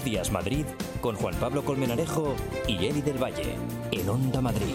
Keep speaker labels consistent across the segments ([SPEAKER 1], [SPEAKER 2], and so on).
[SPEAKER 1] Días Madrid con Juan Pablo Colmenarejo y Eli del Valle en Onda Madrid.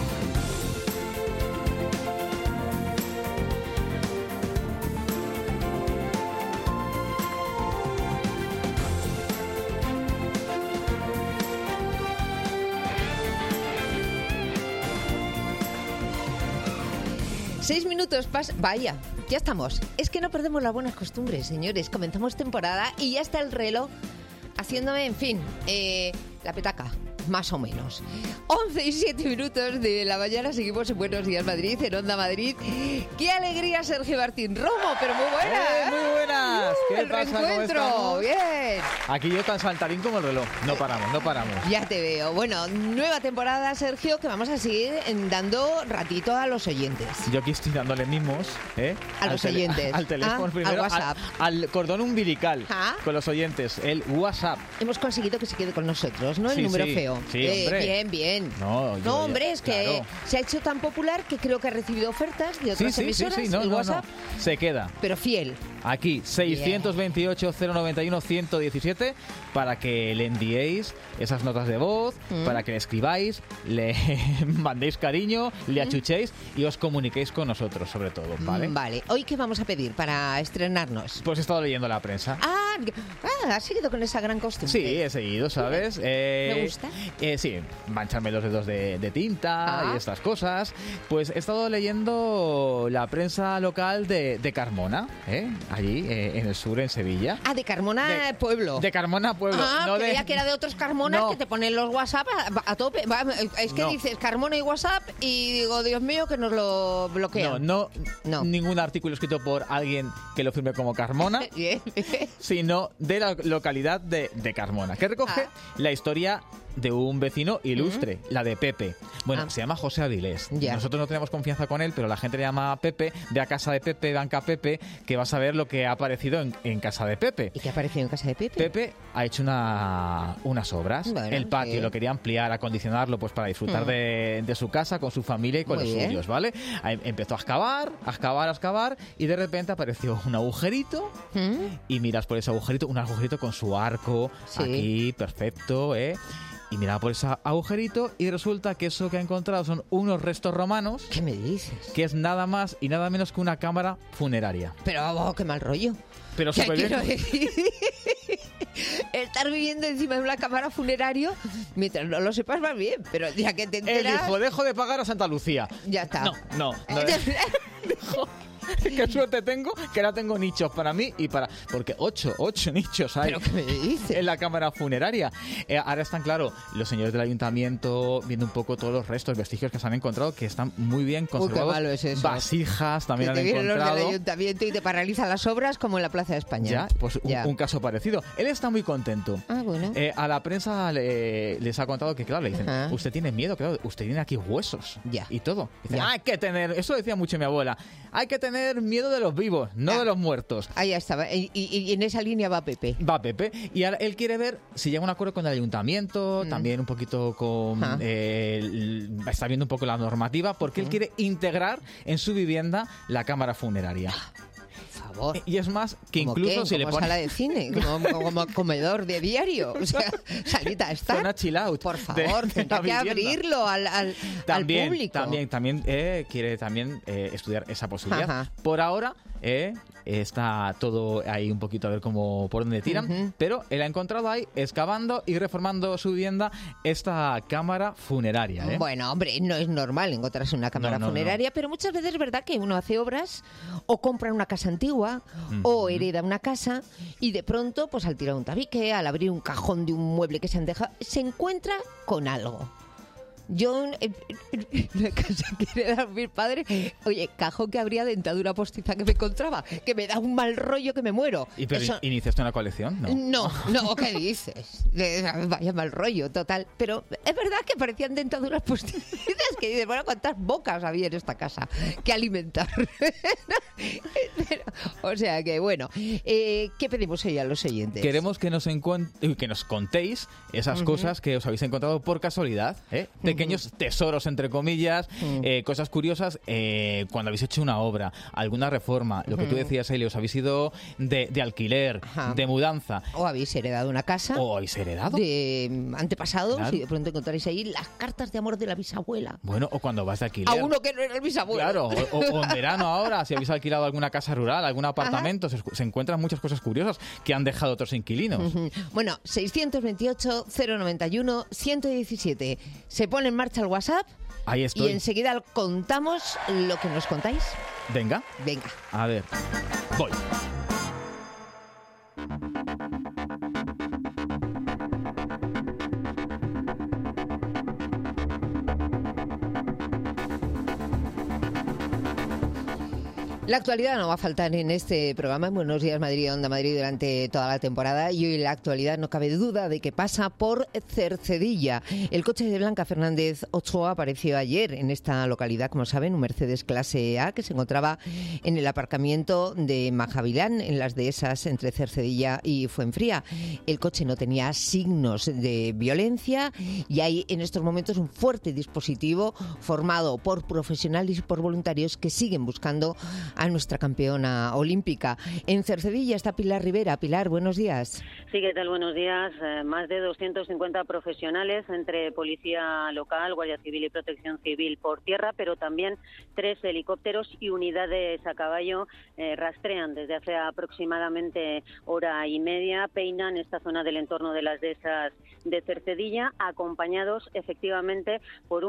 [SPEAKER 2] Seis minutos vaya, ya estamos. Es que no perdemos las buenas costumbres, señores. Comenzamos temporada y ya está el reloj haciéndome, en fin, la petaca, más o menos. 11 y 7 minutos de la mañana, seguimos en Buenos Días Madrid, en Onda Madrid. ¡Qué alegría, Sergio Martín Romo! Pero muy buenas.
[SPEAKER 3] Muy buenas. ¿Qué
[SPEAKER 2] el
[SPEAKER 3] pasa?
[SPEAKER 2] reencuentro.
[SPEAKER 3] ¿Cómo estamos?
[SPEAKER 2] Bien.
[SPEAKER 3] Aquí yo tan saltarín como el reloj. No paramos.
[SPEAKER 2] Ya te veo. Bueno, nueva temporada, Sergio, que vamos a seguir dando ratito a los oyentes.
[SPEAKER 3] Yo aquí estoy dándole mimos,
[SPEAKER 2] A los oyentes.
[SPEAKER 3] Al teléfono primero,
[SPEAKER 2] al WhatsApp.
[SPEAKER 3] al cordón umbilical
[SPEAKER 2] con
[SPEAKER 3] los oyentes, el WhatsApp.
[SPEAKER 2] Hemos conseguido que se quede con nosotros, ¿no? El
[SPEAKER 3] Sí,
[SPEAKER 2] número
[SPEAKER 3] sí.
[SPEAKER 2] feo.
[SPEAKER 3] Sí, hombre.
[SPEAKER 2] Bien.
[SPEAKER 3] No,
[SPEAKER 2] hombre, es que
[SPEAKER 3] claro.
[SPEAKER 2] se ha hecho tan popular que creo que ha recibido ofertas de otras emisoras, el WhatsApp,
[SPEAKER 3] se queda.
[SPEAKER 2] pero fiel.
[SPEAKER 3] Aquí, 628-091-117, para que le enviéis esas notas de voz, para que le escribáis, le mandéis cariño, le achuchéis y os comuniquéis con nosotros, sobre todo, ¿vale?
[SPEAKER 2] Vale. ¿Hoy qué vamos a pedir para estrenarnos?
[SPEAKER 3] Pues he estado leyendo la prensa.
[SPEAKER 2] ¿Has seguido con esa gran costumbre?
[SPEAKER 3] Sí, he seguido, ¿sabes?
[SPEAKER 2] ¿Me gusta?
[SPEAKER 3] Sí, mancharme los dedos de tinta y estas cosas. Pues he estado leyendo la prensa local de Carmona, allí en el sur, en Sevilla.
[SPEAKER 2] De Carmona Pueblo.
[SPEAKER 3] De Carmona Pueblo.
[SPEAKER 2] Creía que era de otros Carmonas que te ponen los WhatsApp a tope. Es que dices Carmona y WhatsApp y digo, Dios mío, que nos lo bloquean.
[SPEAKER 3] No. Ningún artículo escrito por alguien que lo firme como Carmona, sino de la localidad de Carmona, que recoge la historia de un vecino ilustre, la de Pepe. Bueno, se llama José Avilés. Nosotros no tenemos confianza con él, pero la gente le llama Pepe. Ve a casa de Pepe, banca Pepe, que vas a ver lo que ha aparecido en casa de Pepe.
[SPEAKER 2] ¿Y qué ha aparecido en casa de Pepe?
[SPEAKER 3] Pepe ha hecho unas obras.
[SPEAKER 2] Bueno,
[SPEAKER 3] el patio lo quería ampliar, acondicionarlo, pues para disfrutar de su casa, con su familia y con los suyos, ¿vale? Empezó a excavar, y de repente apareció un agujerito, y miras por ese agujerito, un agujerito con su arco, aquí, perfecto, y miraba por ese agujerito y resulta que eso que ha encontrado son unos restos romanos.
[SPEAKER 2] ¿Qué me dices?
[SPEAKER 3] Que es nada más y nada menos que una cámara funeraria.
[SPEAKER 2] Pero qué mal rollo.
[SPEAKER 3] Pero súper bien.
[SPEAKER 2] Quiero decir, estar viviendo encima de una cámara funeraria, mientras no lo sepas más bien, pero ya que te enteras...
[SPEAKER 3] Él dijo, dejo de pagar a Santa Lucía.
[SPEAKER 2] Ya está.
[SPEAKER 3] No. Qué suerte tengo, que ahora tengo nichos para mí y para... Porque 8 nichos hay.
[SPEAKER 2] ¿Pero qué me dices?
[SPEAKER 3] En la cámara funeraria. Ahora están, claro, los señores del ayuntamiento viendo un poco todos los restos, vestigios que se han encontrado, que están muy bien conservados.
[SPEAKER 2] Qué malo es eso.
[SPEAKER 3] Vasijas también
[SPEAKER 2] que
[SPEAKER 3] han
[SPEAKER 2] te
[SPEAKER 3] encontrado.
[SPEAKER 2] Vienen los del ayuntamiento y te paralizan las obras como en la Plaza de España.
[SPEAKER 3] Ya, pues un caso parecido. Él está muy contento.
[SPEAKER 2] Bueno.
[SPEAKER 3] A la prensa les ha contado que, claro, le dicen, usted tiene miedo, claro, usted tiene aquí huesos y todo. Dice, hay que tener, eso decía mucho mi abuela, hay que tener miedo de los vivos, no de los muertos.
[SPEAKER 2] Ahí estaba. Y en esa línea va Pepe.
[SPEAKER 3] Y ahora él quiere ver si llega a un acuerdo con el ayuntamiento, también un poquito con... está viendo un poco la normativa, porque él quiere integrar en su vivienda la cámara funeraria.
[SPEAKER 2] Por favor.
[SPEAKER 3] Y es más, que incluso si le
[SPEAKER 2] pone... sala de cine, como comedor de diario. O sea, salita está.
[SPEAKER 3] Zona chill out.
[SPEAKER 2] Por favor, tendrá que abrirlo al público.
[SPEAKER 3] También quiere estudiar esa posibilidad. Por ahora está todo ahí un poquito a ver por dónde tiran, pero él ha encontrado ahí, excavando y reformando su vivienda, esta cámara funeraria.
[SPEAKER 2] Bueno, hombre, no es normal encontrarse una cámara funeraria, pero muchas veces es verdad que uno hace obras o compra una casa antigua o hereda una casa y de pronto, pues al tirar un tabique, al abrir un cajón de un mueble que se han dejado, se encuentra con algo. Yo, en la casa que heredaron mis padres, oye, cajón que habría dentadura postiza que me encontraba, que me da un mal rollo que me muero.
[SPEAKER 3] ¿Iniciaste una colección?
[SPEAKER 2] No, ¿qué dices? Vaya mal rollo, total. Pero es verdad que parecían dentaduras postizas, que dices, bueno, ¿cuántas bocas había en esta casa que alimentar? Pero, o sea que, bueno, ¿qué pedimos hoy a los oyentes?
[SPEAKER 3] Queremos que nos contéis esas cosas que os habéis encontrado por casualidad, pequeños tesoros, entre comillas, cosas curiosas cuando habéis hecho una obra, alguna reforma, lo que tú decías, Eli, os habéis ido de alquiler, de mudanza.
[SPEAKER 2] O habéis heredado una casa.
[SPEAKER 3] O habéis heredado.
[SPEAKER 2] De antepasados,
[SPEAKER 3] Claro.
[SPEAKER 2] y de pronto encontraréis ahí las cartas de amor de la bisabuela.
[SPEAKER 3] Bueno, o cuando vas de alquiler.
[SPEAKER 2] A uno que no era el bisabuelo.
[SPEAKER 3] Claro, o en verano ahora, si habéis alquilado alguna casa rural, algún apartamento, se encuentran muchas cosas curiosas que han dejado otros inquilinos.
[SPEAKER 2] Bueno, 628-091-117. Se pone en marcha el WhatsApp.
[SPEAKER 3] Ahí estoy.
[SPEAKER 2] Y enseguida contamos lo que nos contáis.
[SPEAKER 3] Venga.
[SPEAKER 2] Venga.
[SPEAKER 3] A ver, voy.
[SPEAKER 2] La actualidad no va a faltar en este programa, en Buenos Días Madrid, Onda Madrid, durante toda la temporada. Y hoy la actualidad no cabe duda de que pasa por Cercedilla. El coche de Blanca Fernández Ochoa apareció ayer en esta localidad, como saben, un Mercedes clase A que se encontraba en el aparcamiento de Majavilán, en las dehesas entre Cercedilla y Fuenfría. El coche no tenía signos de violencia y hay en estos momentos un fuerte dispositivo formado por profesionales y por voluntarios que siguen buscando a nuestra campeona olímpica. En Cercedilla está Pilar Rivera. Pilar, buenos días.
[SPEAKER 4] Sí, ¿qué tal? Buenos días. Más de 250 profesionales entre Policía Local, Guardia Civil y Protección Civil por tierra, pero también 3 helicópteros y unidades a caballo rastrean desde hace aproximadamente hora y media, peinan esta zona del entorno de las dehesas de Cercedilla, acompañados efectivamente por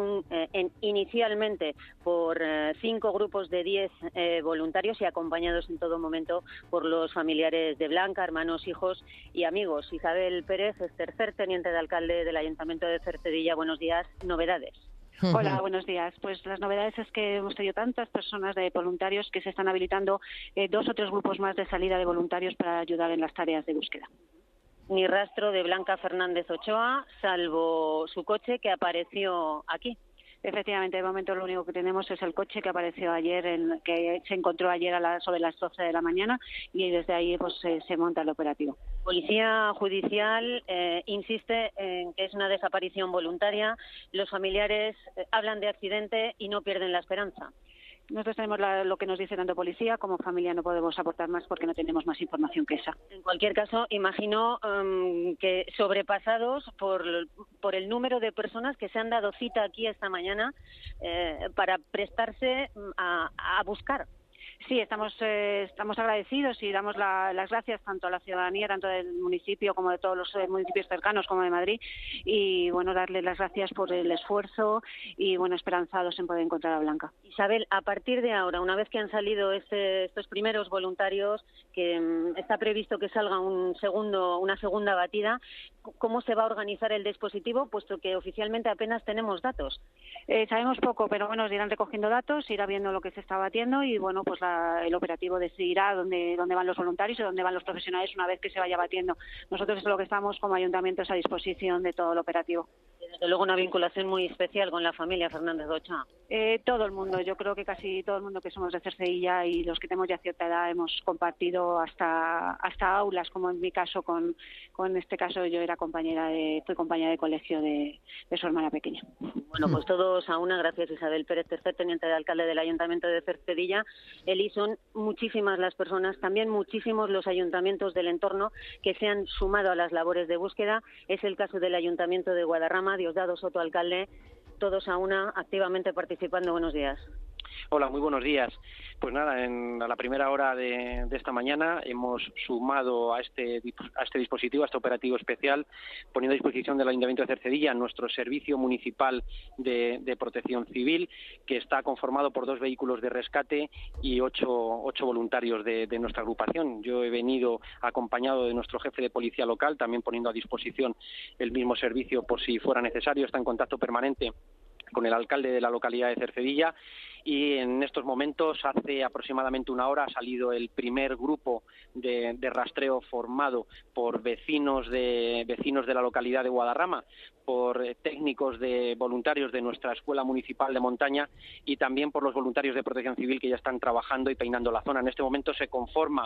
[SPEAKER 4] inicialmente por 5 grupos de 10 voluntarios y acompañados en todo momento por los familiares de Blanca, hermanos, hijos y amigos. Isabel Pérez es tercer teniente de alcalde del Ayuntamiento de Cercedilla. Buenos días. Novedades.
[SPEAKER 5] Hola, buenos días. Pues las novedades es que hemos tenido tantas personas de voluntarios que se están habilitando 2 o 3 grupos más de salida de voluntarios para ayudar en las tareas de búsqueda.
[SPEAKER 4] Ni rastro de Blanca Fernández Ochoa, salvo su coche que apareció aquí.
[SPEAKER 5] Efectivamente, de momento lo único que tenemos es el coche que apareció ayer, que se encontró ayer sobre las 12 de la mañana, y desde ahí pues se monta el operativo.
[SPEAKER 4] Policía Judicial insiste en que es una desaparición voluntaria. Los familiares hablan de accidente y no pierden la esperanza.
[SPEAKER 5] Nosotros tenemos lo que nos dice tanto policía como familia, no podemos aportar más porque no tenemos más información que esa.
[SPEAKER 4] En cualquier caso, imagino que sobrepasados por el número de personas que se han dado cita aquí esta mañana para prestarse a buscar.
[SPEAKER 5] Sí, estamos agradecidos y damos las gracias tanto a la ciudadanía, tanto del municipio como de todos los municipios cercanos como de Madrid, y bueno, darle las gracias por el esfuerzo y bueno, esperanzados en poder encontrar a Blanca.
[SPEAKER 4] Isabel, a partir de ahora, una vez que han salido estos primeros voluntarios, que está previsto que salga una segunda batida, ¿cómo se va a organizar el dispositivo, puesto que oficialmente apenas tenemos datos?
[SPEAKER 5] Sabemos poco, pero bueno, nos irán recogiendo datos, irá viendo lo que se está batiendo y bueno, pues el operativo decidirá dónde van los voluntarios y dónde van los profesionales una vez que se vaya batiendo. Nosotros es lo que estamos como ayuntamientos a disposición de todo el operativo.
[SPEAKER 4] Desde luego una vinculación muy especial con la familia Fernández Ochoa.
[SPEAKER 5] Todo el mundo, yo creo que casi todo el mundo que somos de Cercedilla y los que tenemos ya cierta edad hemos compartido hasta aulas, como en mi caso, con este caso yo era fui compañera de colegio de su hermana pequeña.
[SPEAKER 4] Bueno, pues todos a una, gracias Isabel Pérez, tercer teniente de alcalde del Ayuntamiento de Cercedilla. Eli, son muchísimas las personas, también muchísimos los ayuntamientos del entorno que se han sumado a las labores de búsqueda. Es el caso del Ayuntamiento de Guadarrama. Diosdado Soto, alcalde, todos a una, activamente participando. Buenos días.
[SPEAKER 6] Hola, muy buenos días. Pues nada, a la primera hora de esta mañana hemos sumado a este dispositivo, a este operativo especial, poniendo a disposición del Ayuntamiento de Cercedilla nuestro servicio municipal de protección civil, que está conformado por 2 vehículos de rescate y 8 voluntarios de nuestra agrupación. Yo he venido acompañado de nuestro jefe de policía local, también poniendo a disposición el mismo servicio por si fuera necesario. Está en contacto permanente con el alcalde de la localidad de Cercedilla, y en estos momentos, hace aproximadamente una hora, ha salido el primer grupo de rastreo formado por vecinos de la localidad de Guadarrama, por técnicos voluntarios de nuestra Escuela Municipal de Montaña y también por los voluntarios de Protección Civil que ya están trabajando y peinando la zona. En este momento se conforma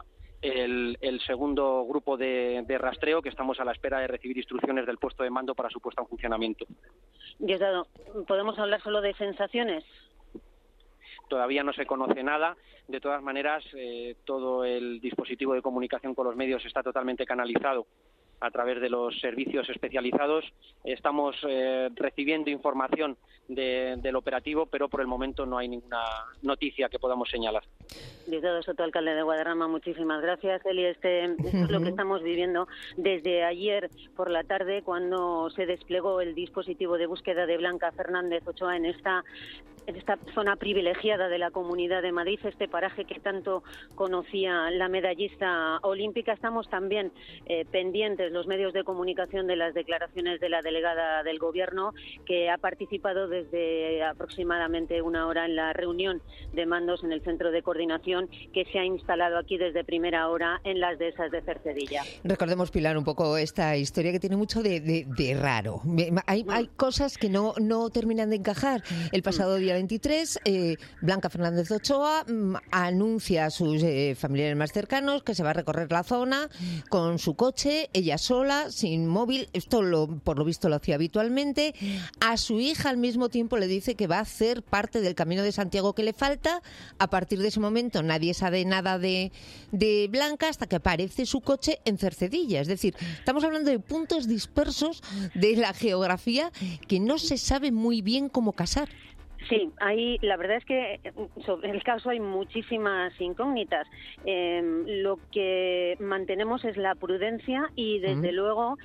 [SPEAKER 6] el segundo grupo de rastreo, que estamos a la espera de recibir instrucciones del puesto de mando para su puesta en funcionamiento.
[SPEAKER 4] Diosdado, ¿podemos hablar solo de sensaciones?
[SPEAKER 6] Todavía no se conoce nada. De todas maneras, todo el dispositivo de comunicación con los medios está totalmente canalizado a través de los servicios especializados. Estamos recibiendo información del operativo, pero por el momento no hay ninguna noticia que podamos señalar.
[SPEAKER 4] Diosdado Soto, alcalde de Guadarrama, muchísimas gracias. Eli, esto es lo que estamos viviendo desde ayer por la tarde, cuando se desplegó el dispositivo de búsqueda de Blanca Fernández Ochoa en esta zona privilegiada de la Comunidad de Madrid, este paraje que tanto conocía la medallista olímpica. Estamos también pendientes, los medios de comunicación, de las declaraciones de la delegada del Gobierno, que ha participado desde aproximadamente una hora en la reunión de mandos en el centro de coordinación que se ha instalado aquí desde primera hora en las dehesas de Cercedilla.
[SPEAKER 2] Recordemos, Pilar, un poco esta historia que tiene mucho de raro. Hay cosas que no terminan de encajar. El pasado día 23, Blanca Fernández Ochoa anuncia a sus familiares más cercanos que se va a recorrer la zona con su coche, ella sola, sin móvil. Esto por lo visto lo hacía habitualmente. A su hija al mismo tiempo le dice que va a hacer parte del Camino de Santiago que le falta. A partir de ese momento nadie sabe nada de Blanca hasta que aparece su coche en Cercedilla. Es decir, estamos hablando de puntos dispersos de la geografía que no se sabe muy bien cómo casar.
[SPEAKER 4] Sí, ahí la verdad es que sobre el caso hay muchísimas incógnitas. Lo que mantenemos es la prudencia y desde luego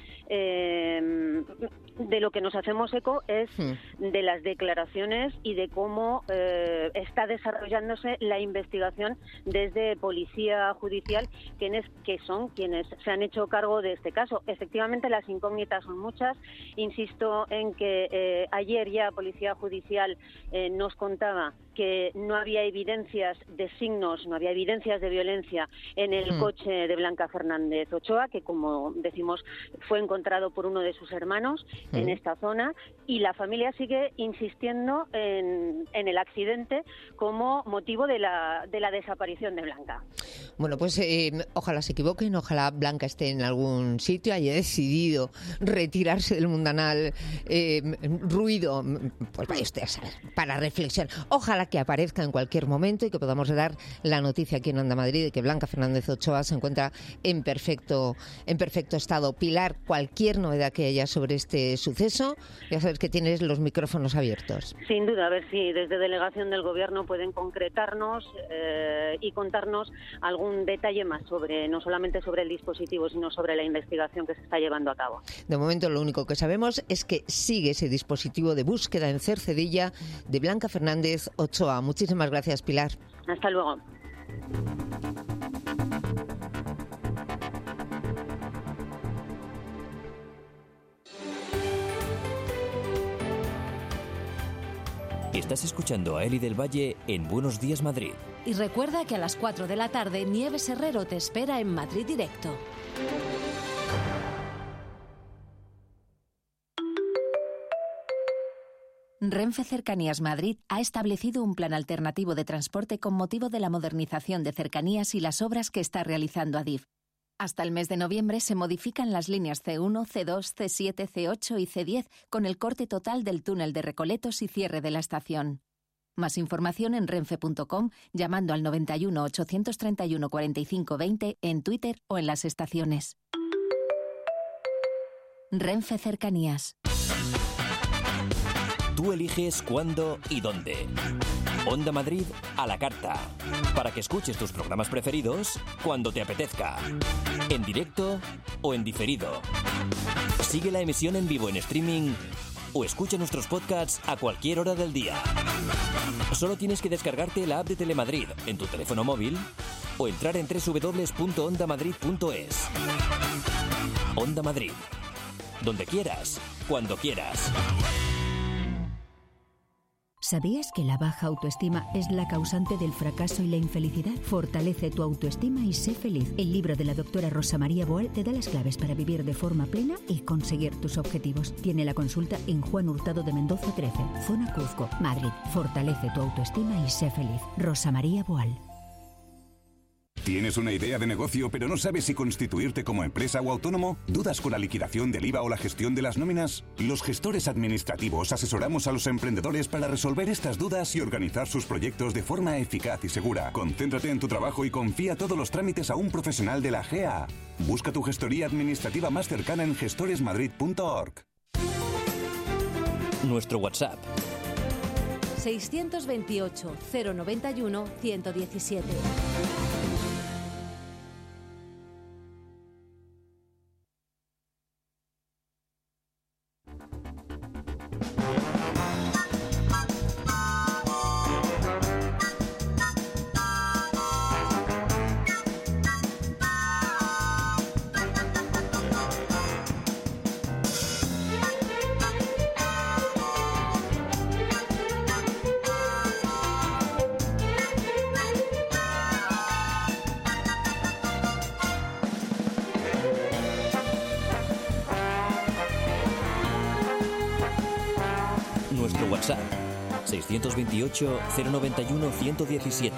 [SPEAKER 4] de lo que nos hacemos eco es de las declaraciones y de cómo está desarrollándose la investigación desde Policía Judicial, que son quienes se han hecho cargo de este caso. Efectivamente, las incógnitas son muchas. Insisto en que ayer ya Policía Judicial nos contaba que no había evidencias de signos, no había evidencias de violencia en el coche de Blanca Fernández Ochoa, que, como decimos, fue encontrado por uno de sus hermanos en esta zona, y la familia sigue insistiendo en el accidente como motivo de la desaparición de Blanca.
[SPEAKER 2] Bueno, pues ojalá se equivoquen, ojalá Blanca esté en algún sitio, haya decidido retirarse del mundanal ruido, pues vaya usted a saber, para reflexión. Ojalá que aparezca en cualquier momento y que podamos dar la noticia aquí en Onda Madrid de que Blanca Fernández Ochoa se encuentra en perfecto estado. Pilar, cualquier novedad que haya sobre este suceso, ya sabes que tienes los micrófonos abiertos.
[SPEAKER 4] Sin duda, a ver si desde Delegación del Gobierno pueden concretarnos y contarnos algún detalle más no solamente sobre el dispositivo, sino sobre la investigación que se está llevando a cabo.
[SPEAKER 2] De momento, lo único que sabemos es que sigue ese dispositivo de búsqueda en Cercedilla de Blanca Fernández Ochoa. Muchísimas gracias, Pilar.
[SPEAKER 4] Hasta luego.
[SPEAKER 1] Estás escuchando a Eli del Valle en Buenos Días Madrid.
[SPEAKER 7] Y recuerda que a las 4 de la tarde Nieves Herrero te espera en Madrid Directo. Renfe Cercanías Madrid ha establecido un plan alternativo de transporte con motivo de la modernización de cercanías y las obras que está realizando Adif. Hasta el mes de noviembre se modifican las líneas C1, C2, C7, C8 y C10 con el corte total del túnel de Recoletos y cierre de la estación. Más información en renfe.com, llamando al 91 831 45 20 en Twitter o en las estaciones. Renfe Cercanías.
[SPEAKER 1] Tú eliges cuándo y dónde. Onda Madrid a la carta. Para que escuches tus programas preferidos cuando te apetezca. En directo o en diferido. Sigue la emisión en vivo en streaming o escucha nuestros podcasts a cualquier hora del día. Solo tienes que descargarte la app de Telemadrid en tu teléfono móvil o entrar en www.ondamadrid.es. Onda Madrid. Donde quieras, cuando quieras.
[SPEAKER 8] ¿Sabías que la baja autoestima es la causante del fracaso y la infelicidad? Fortalece tu autoestima y sé feliz. El libro de la doctora Rosa María Boal te da las claves para vivir de forma plena y conseguir tus objetivos. Tiene la consulta en Juan Hurtado de Mendoza 13, Zona Cuzco, Madrid. Fortalece tu autoestima y sé feliz. Rosa María Boal.
[SPEAKER 9] ¿Tienes una idea de negocio pero no sabes si constituirte como empresa o autónomo? ¿Dudas con la liquidación del IVA o la gestión de las nóminas? Los gestores administrativos asesoramos a los emprendedores para resolver estas dudas y organizar sus proyectos de forma eficaz y segura. Concéntrate en tu trabajo y confía todos los trámites a un profesional de la GA. Busca tu gestoría administrativa más cercana en gestoresmadrid.org.
[SPEAKER 1] Nuestro WhatsApp
[SPEAKER 10] 628 091 117.
[SPEAKER 1] Nuestro WhatsApp 628 091 117.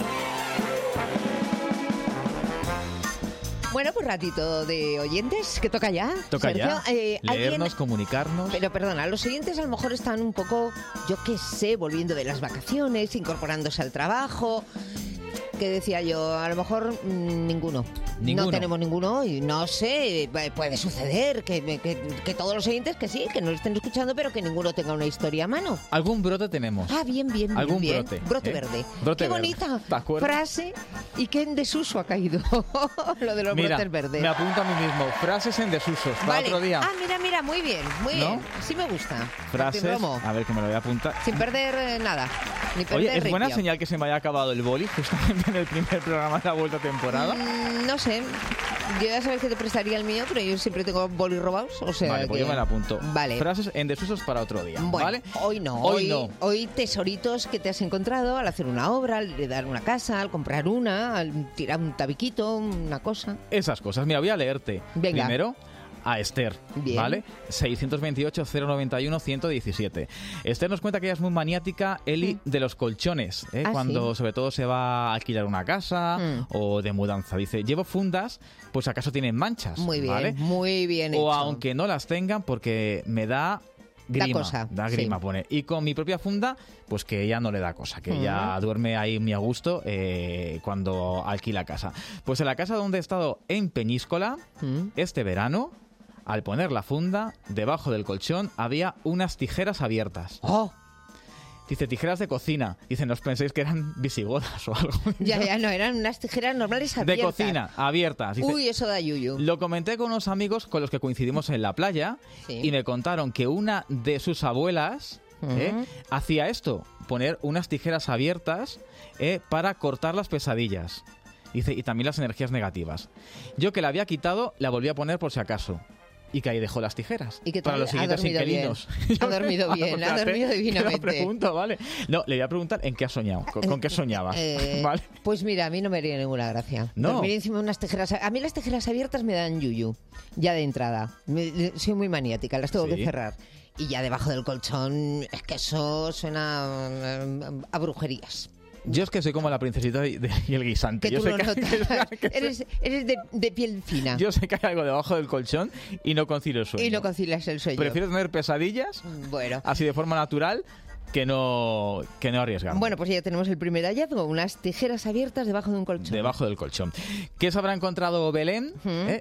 [SPEAKER 2] Bueno, pues ratito de oyentes, que toca ya.
[SPEAKER 3] Toca
[SPEAKER 2] Sergio,
[SPEAKER 3] ya. Leernos, comunicarnos.
[SPEAKER 2] Pero perdona, los oyentes a lo mejor están un poco, yo qué sé, volviendo de las vacaciones, incorporándose al trabajo. Que decía yo, a lo mejor ninguno. No tenemos ninguno y no sé, puede suceder que todos los oyentes que sí, que nos estén escuchando, pero que ninguno tenga una historia a mano.
[SPEAKER 3] Algún brote tenemos.
[SPEAKER 2] Ah, bien.
[SPEAKER 3] Algún
[SPEAKER 2] bien.
[SPEAKER 3] brote
[SPEAKER 2] verde.
[SPEAKER 3] Brote
[SPEAKER 2] qué
[SPEAKER 3] verde.
[SPEAKER 2] bonita
[SPEAKER 3] ¿De acuerdo?
[SPEAKER 2] frase y qué en desuso ha caído lo de los brotes verdes.
[SPEAKER 3] Me apunto a mí mismo. Frases en desusos para otro día.
[SPEAKER 2] Ah, mira, muy bien.
[SPEAKER 3] ¿No?
[SPEAKER 2] Sí me gusta.
[SPEAKER 3] Frases, a ver que me lo voy a apuntar.
[SPEAKER 2] Sin perder nada. Ni perder
[SPEAKER 3] Oye, ¿es buena
[SPEAKER 2] ripio.
[SPEAKER 3] señal que se me haya acabado el boli justamente en el primer programa de la vuelta a temporada?
[SPEAKER 2] No sé. Yo ya sabes que te prestaría el mío, pero yo siempre tengo bolis robados, o sea
[SPEAKER 3] Vale, pues yo me la apunto.
[SPEAKER 2] Vale.
[SPEAKER 3] Frases en desusos para otro día,
[SPEAKER 2] Bueno,
[SPEAKER 3] ¿vale?
[SPEAKER 2] Hoy no. Hoy tesoritos que te has encontrado al hacer una obra, al heredar una casa, al comprar una, al tirar un tabiquito, una cosa.
[SPEAKER 3] Esas cosas. Mira, voy a leerte.
[SPEAKER 2] Venga.
[SPEAKER 3] Primero a Esther,
[SPEAKER 2] Bien.
[SPEAKER 3] ¿vale? 628 091 117. Esther nos cuenta que ella es muy maniática, Eli, de los colchones, cuando sobre todo se va a alquilar una casa o de mudanza. Dice, llevo fundas, pues acaso tienen manchas.
[SPEAKER 2] Muy bien,
[SPEAKER 3] ¿vale?
[SPEAKER 2] muy bien hecho.
[SPEAKER 3] O aunque no las tengan, porque me da grima. Da grima,
[SPEAKER 2] sí.
[SPEAKER 3] Pone. Y con mi propia funda, pues que ella no le da cosa, que ella duerme ahí muy a gusto cuando alquila casa. Pues en la casa donde he estado en Peñíscola, este verano, al poner la funda, debajo del colchón había unas tijeras abiertas.
[SPEAKER 2] ¡Oh!
[SPEAKER 3] Dice, tijeras de cocina. Dice, no os penséis que eran visigodas o algo.
[SPEAKER 2] Ya, no, eran unas tijeras normales abiertas.
[SPEAKER 3] De cocina, abiertas. Dice,
[SPEAKER 2] uy, eso da yuyu.
[SPEAKER 3] Lo comenté con unos amigos con los que coincidimos en la playa y me contaron que una de sus abuelas hacía esto, poner unas tijeras abiertas para cortar las pesadillas. Dice, y también las energías negativas. Yo que la había quitado, la volví a poner por si acaso. Y que ahí dejó las tijeras.
[SPEAKER 2] ¿Y que
[SPEAKER 3] para los siguientes inquilinos.
[SPEAKER 2] Ha dormido bien, ha dormido divinamente.
[SPEAKER 3] Te lo pregunto, ¿vale? No, le voy a preguntar en qué has soñado, con qué soñabas. ¿Vale?
[SPEAKER 2] Pues mira, a mí no me haría ninguna gracia.
[SPEAKER 3] No.
[SPEAKER 2] Dormir encima de unas tijeras. A mí las tijeras abiertas me dan yuyu, ya de entrada. Soy muy maniática, las tengo que cerrar. Y ya debajo del colchón, es que eso suena a brujerías.
[SPEAKER 3] Yo es que soy como la princesita y el guisante.
[SPEAKER 2] Que tú lo notas. Eres de piel fina.
[SPEAKER 3] Yo sé que hay algo debajo del colchón y no concilio el sueño.
[SPEAKER 2] Y no concilias el sueño.
[SPEAKER 3] Prefiero tener pesadillas, así de forma natural, que no arriesgar.
[SPEAKER 2] Bueno, pues ya tenemos el primer hallazgo, unas tijeras abiertas debajo de un colchón.
[SPEAKER 3] Debajo del colchón. ¿Qué se habrá encontrado Belén?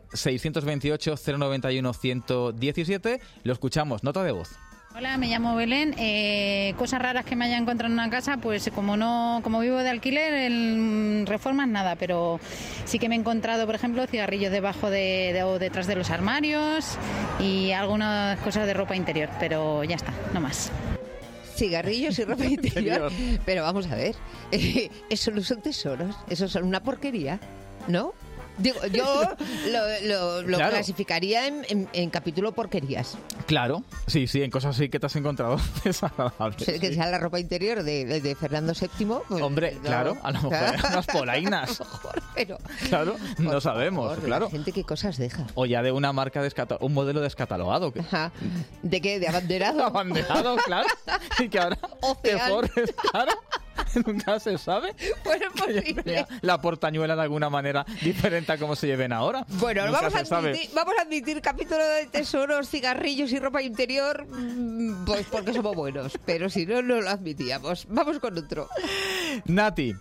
[SPEAKER 3] 628 091 117. Lo escuchamos, nota de voz.
[SPEAKER 11] Hola, me llamo Belén. Cosas raras que me haya encontrado en una casa, pues como vivo de alquiler, en reformas nada, pero sí que me he encontrado, por ejemplo, cigarrillos debajo o detrás de los armarios y algunas cosas de ropa interior, pero ya está, no más.
[SPEAKER 2] Cigarrillos y ropa interior. Pero vamos a ver, eso no son tesoros, eso son una porquería, ¿no? Digo, yo lo clasificaría en capítulo porquerías.
[SPEAKER 3] Claro, sí, en cosas así que te has encontrado desagradables.
[SPEAKER 2] Que sea la ropa interior de Fernando VII. Pues,
[SPEAKER 3] hombre, claro, a lo mejor unas polainas.
[SPEAKER 2] A lo mejor, pero...
[SPEAKER 3] Claro, no sabemos,
[SPEAKER 2] favor,
[SPEAKER 3] claro.
[SPEAKER 2] La gente, ¿qué cosas deja?
[SPEAKER 3] O ya de una marca un modelo descatalogado.
[SPEAKER 2] Ajá. ¿De qué? ¿De abanderado?
[SPEAKER 3] Abanderado, claro. Y que ahora
[SPEAKER 2] Ocean.
[SPEAKER 3] claro. Nunca se sabe.
[SPEAKER 2] Bueno, posible.
[SPEAKER 3] La portañuela de alguna manera diferente a cómo se lleven ahora.
[SPEAKER 2] Bueno, vamos a admitir capítulo de tesoros, cigarrillos y ropa interior, pues porque somos buenos. Pero si no, no lo admitíamos. Vamos con otro.
[SPEAKER 3] Nati,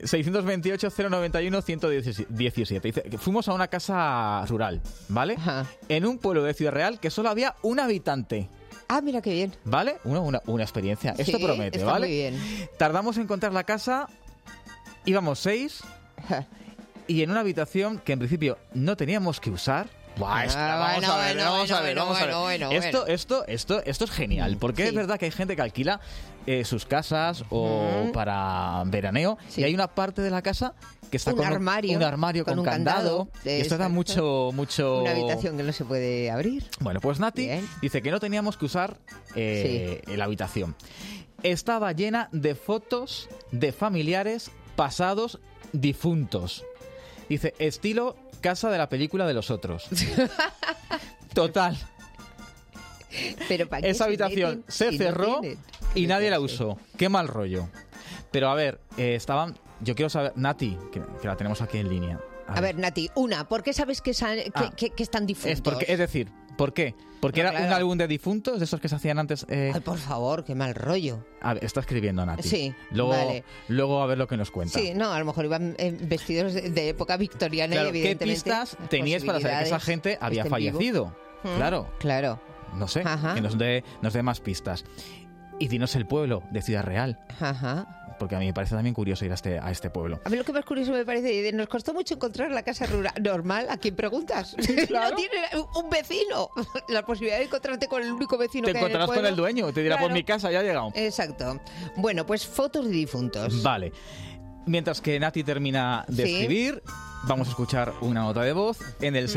[SPEAKER 3] 628-091-117. Dice que fuimos a una casa rural, ¿vale?
[SPEAKER 2] Ajá.
[SPEAKER 3] En un pueblo de Ciudad Real que solo había un habitante.
[SPEAKER 2] Ah, mira qué bien.
[SPEAKER 3] ¿Vale? Una experiencia.
[SPEAKER 2] Sí,
[SPEAKER 3] esto promete,
[SPEAKER 2] está
[SPEAKER 3] ¿vale?
[SPEAKER 2] muy bien.
[SPEAKER 3] Tardamos en encontrar la casa, íbamos 6 y en una habitación que en principio no teníamos que usar. Buah, vamos a ver. Esto es genial, porque es verdad que hay gente que alquila sus casas o para veraneo, y hay una parte de la casa que está con un armario con un candado. Y esto da mucho...
[SPEAKER 2] Una habitación que no se puede abrir.
[SPEAKER 3] Bueno, pues Nati dice que no teníamos que usar la habitación. Estaba llena de fotos de familiares pasados difuntos. Dice, estilo casa de la película de los otros. Total.
[SPEAKER 2] Pero ¿para qué
[SPEAKER 3] esa habitación se cerró y nadie la usó. Qué mal rollo. Pero a ver, estaban... Yo quiero saber, Nati, que la tenemos aquí en línea.
[SPEAKER 2] A ver, Nati, ¿por qué sabes que están difuntos?
[SPEAKER 3] Es decir, ¿por qué? Porque era un álbum de difuntos, de esos que se hacían antes.
[SPEAKER 2] Ay, por favor, qué mal rollo.
[SPEAKER 3] A ver, está escribiendo Nati.
[SPEAKER 2] Sí,
[SPEAKER 3] luego a ver lo que nos cuenta.
[SPEAKER 2] Sí, no, a lo mejor iban vestidos de época victoriana,
[SPEAKER 3] claro,
[SPEAKER 2] y evidentemente...
[SPEAKER 3] ¿qué pistas tenías para saber que esa gente había fallecido?
[SPEAKER 2] Claro.
[SPEAKER 3] No sé, que nos dé más pistas. Y dinos el pueblo de Ciudad Real.
[SPEAKER 2] Ajá.
[SPEAKER 3] Porque a mí me parece también curioso ir a este pueblo.
[SPEAKER 2] A mí lo que más curioso me parece, nos costó mucho encontrar la casa rural normal. ¿A quién preguntas?
[SPEAKER 3] Claro.
[SPEAKER 2] No tiene un vecino. La posibilidad de encontrarte con el único vecino que hay en el pueblo.
[SPEAKER 3] Te encontrarás con el dueño, te dirá, por mi casa ya ha llegado.
[SPEAKER 2] Exacto. Bueno, pues fotos de difuntos.
[SPEAKER 3] Vale. Mientras que Nati termina de escribir, vamos a escuchar una nota de voz en el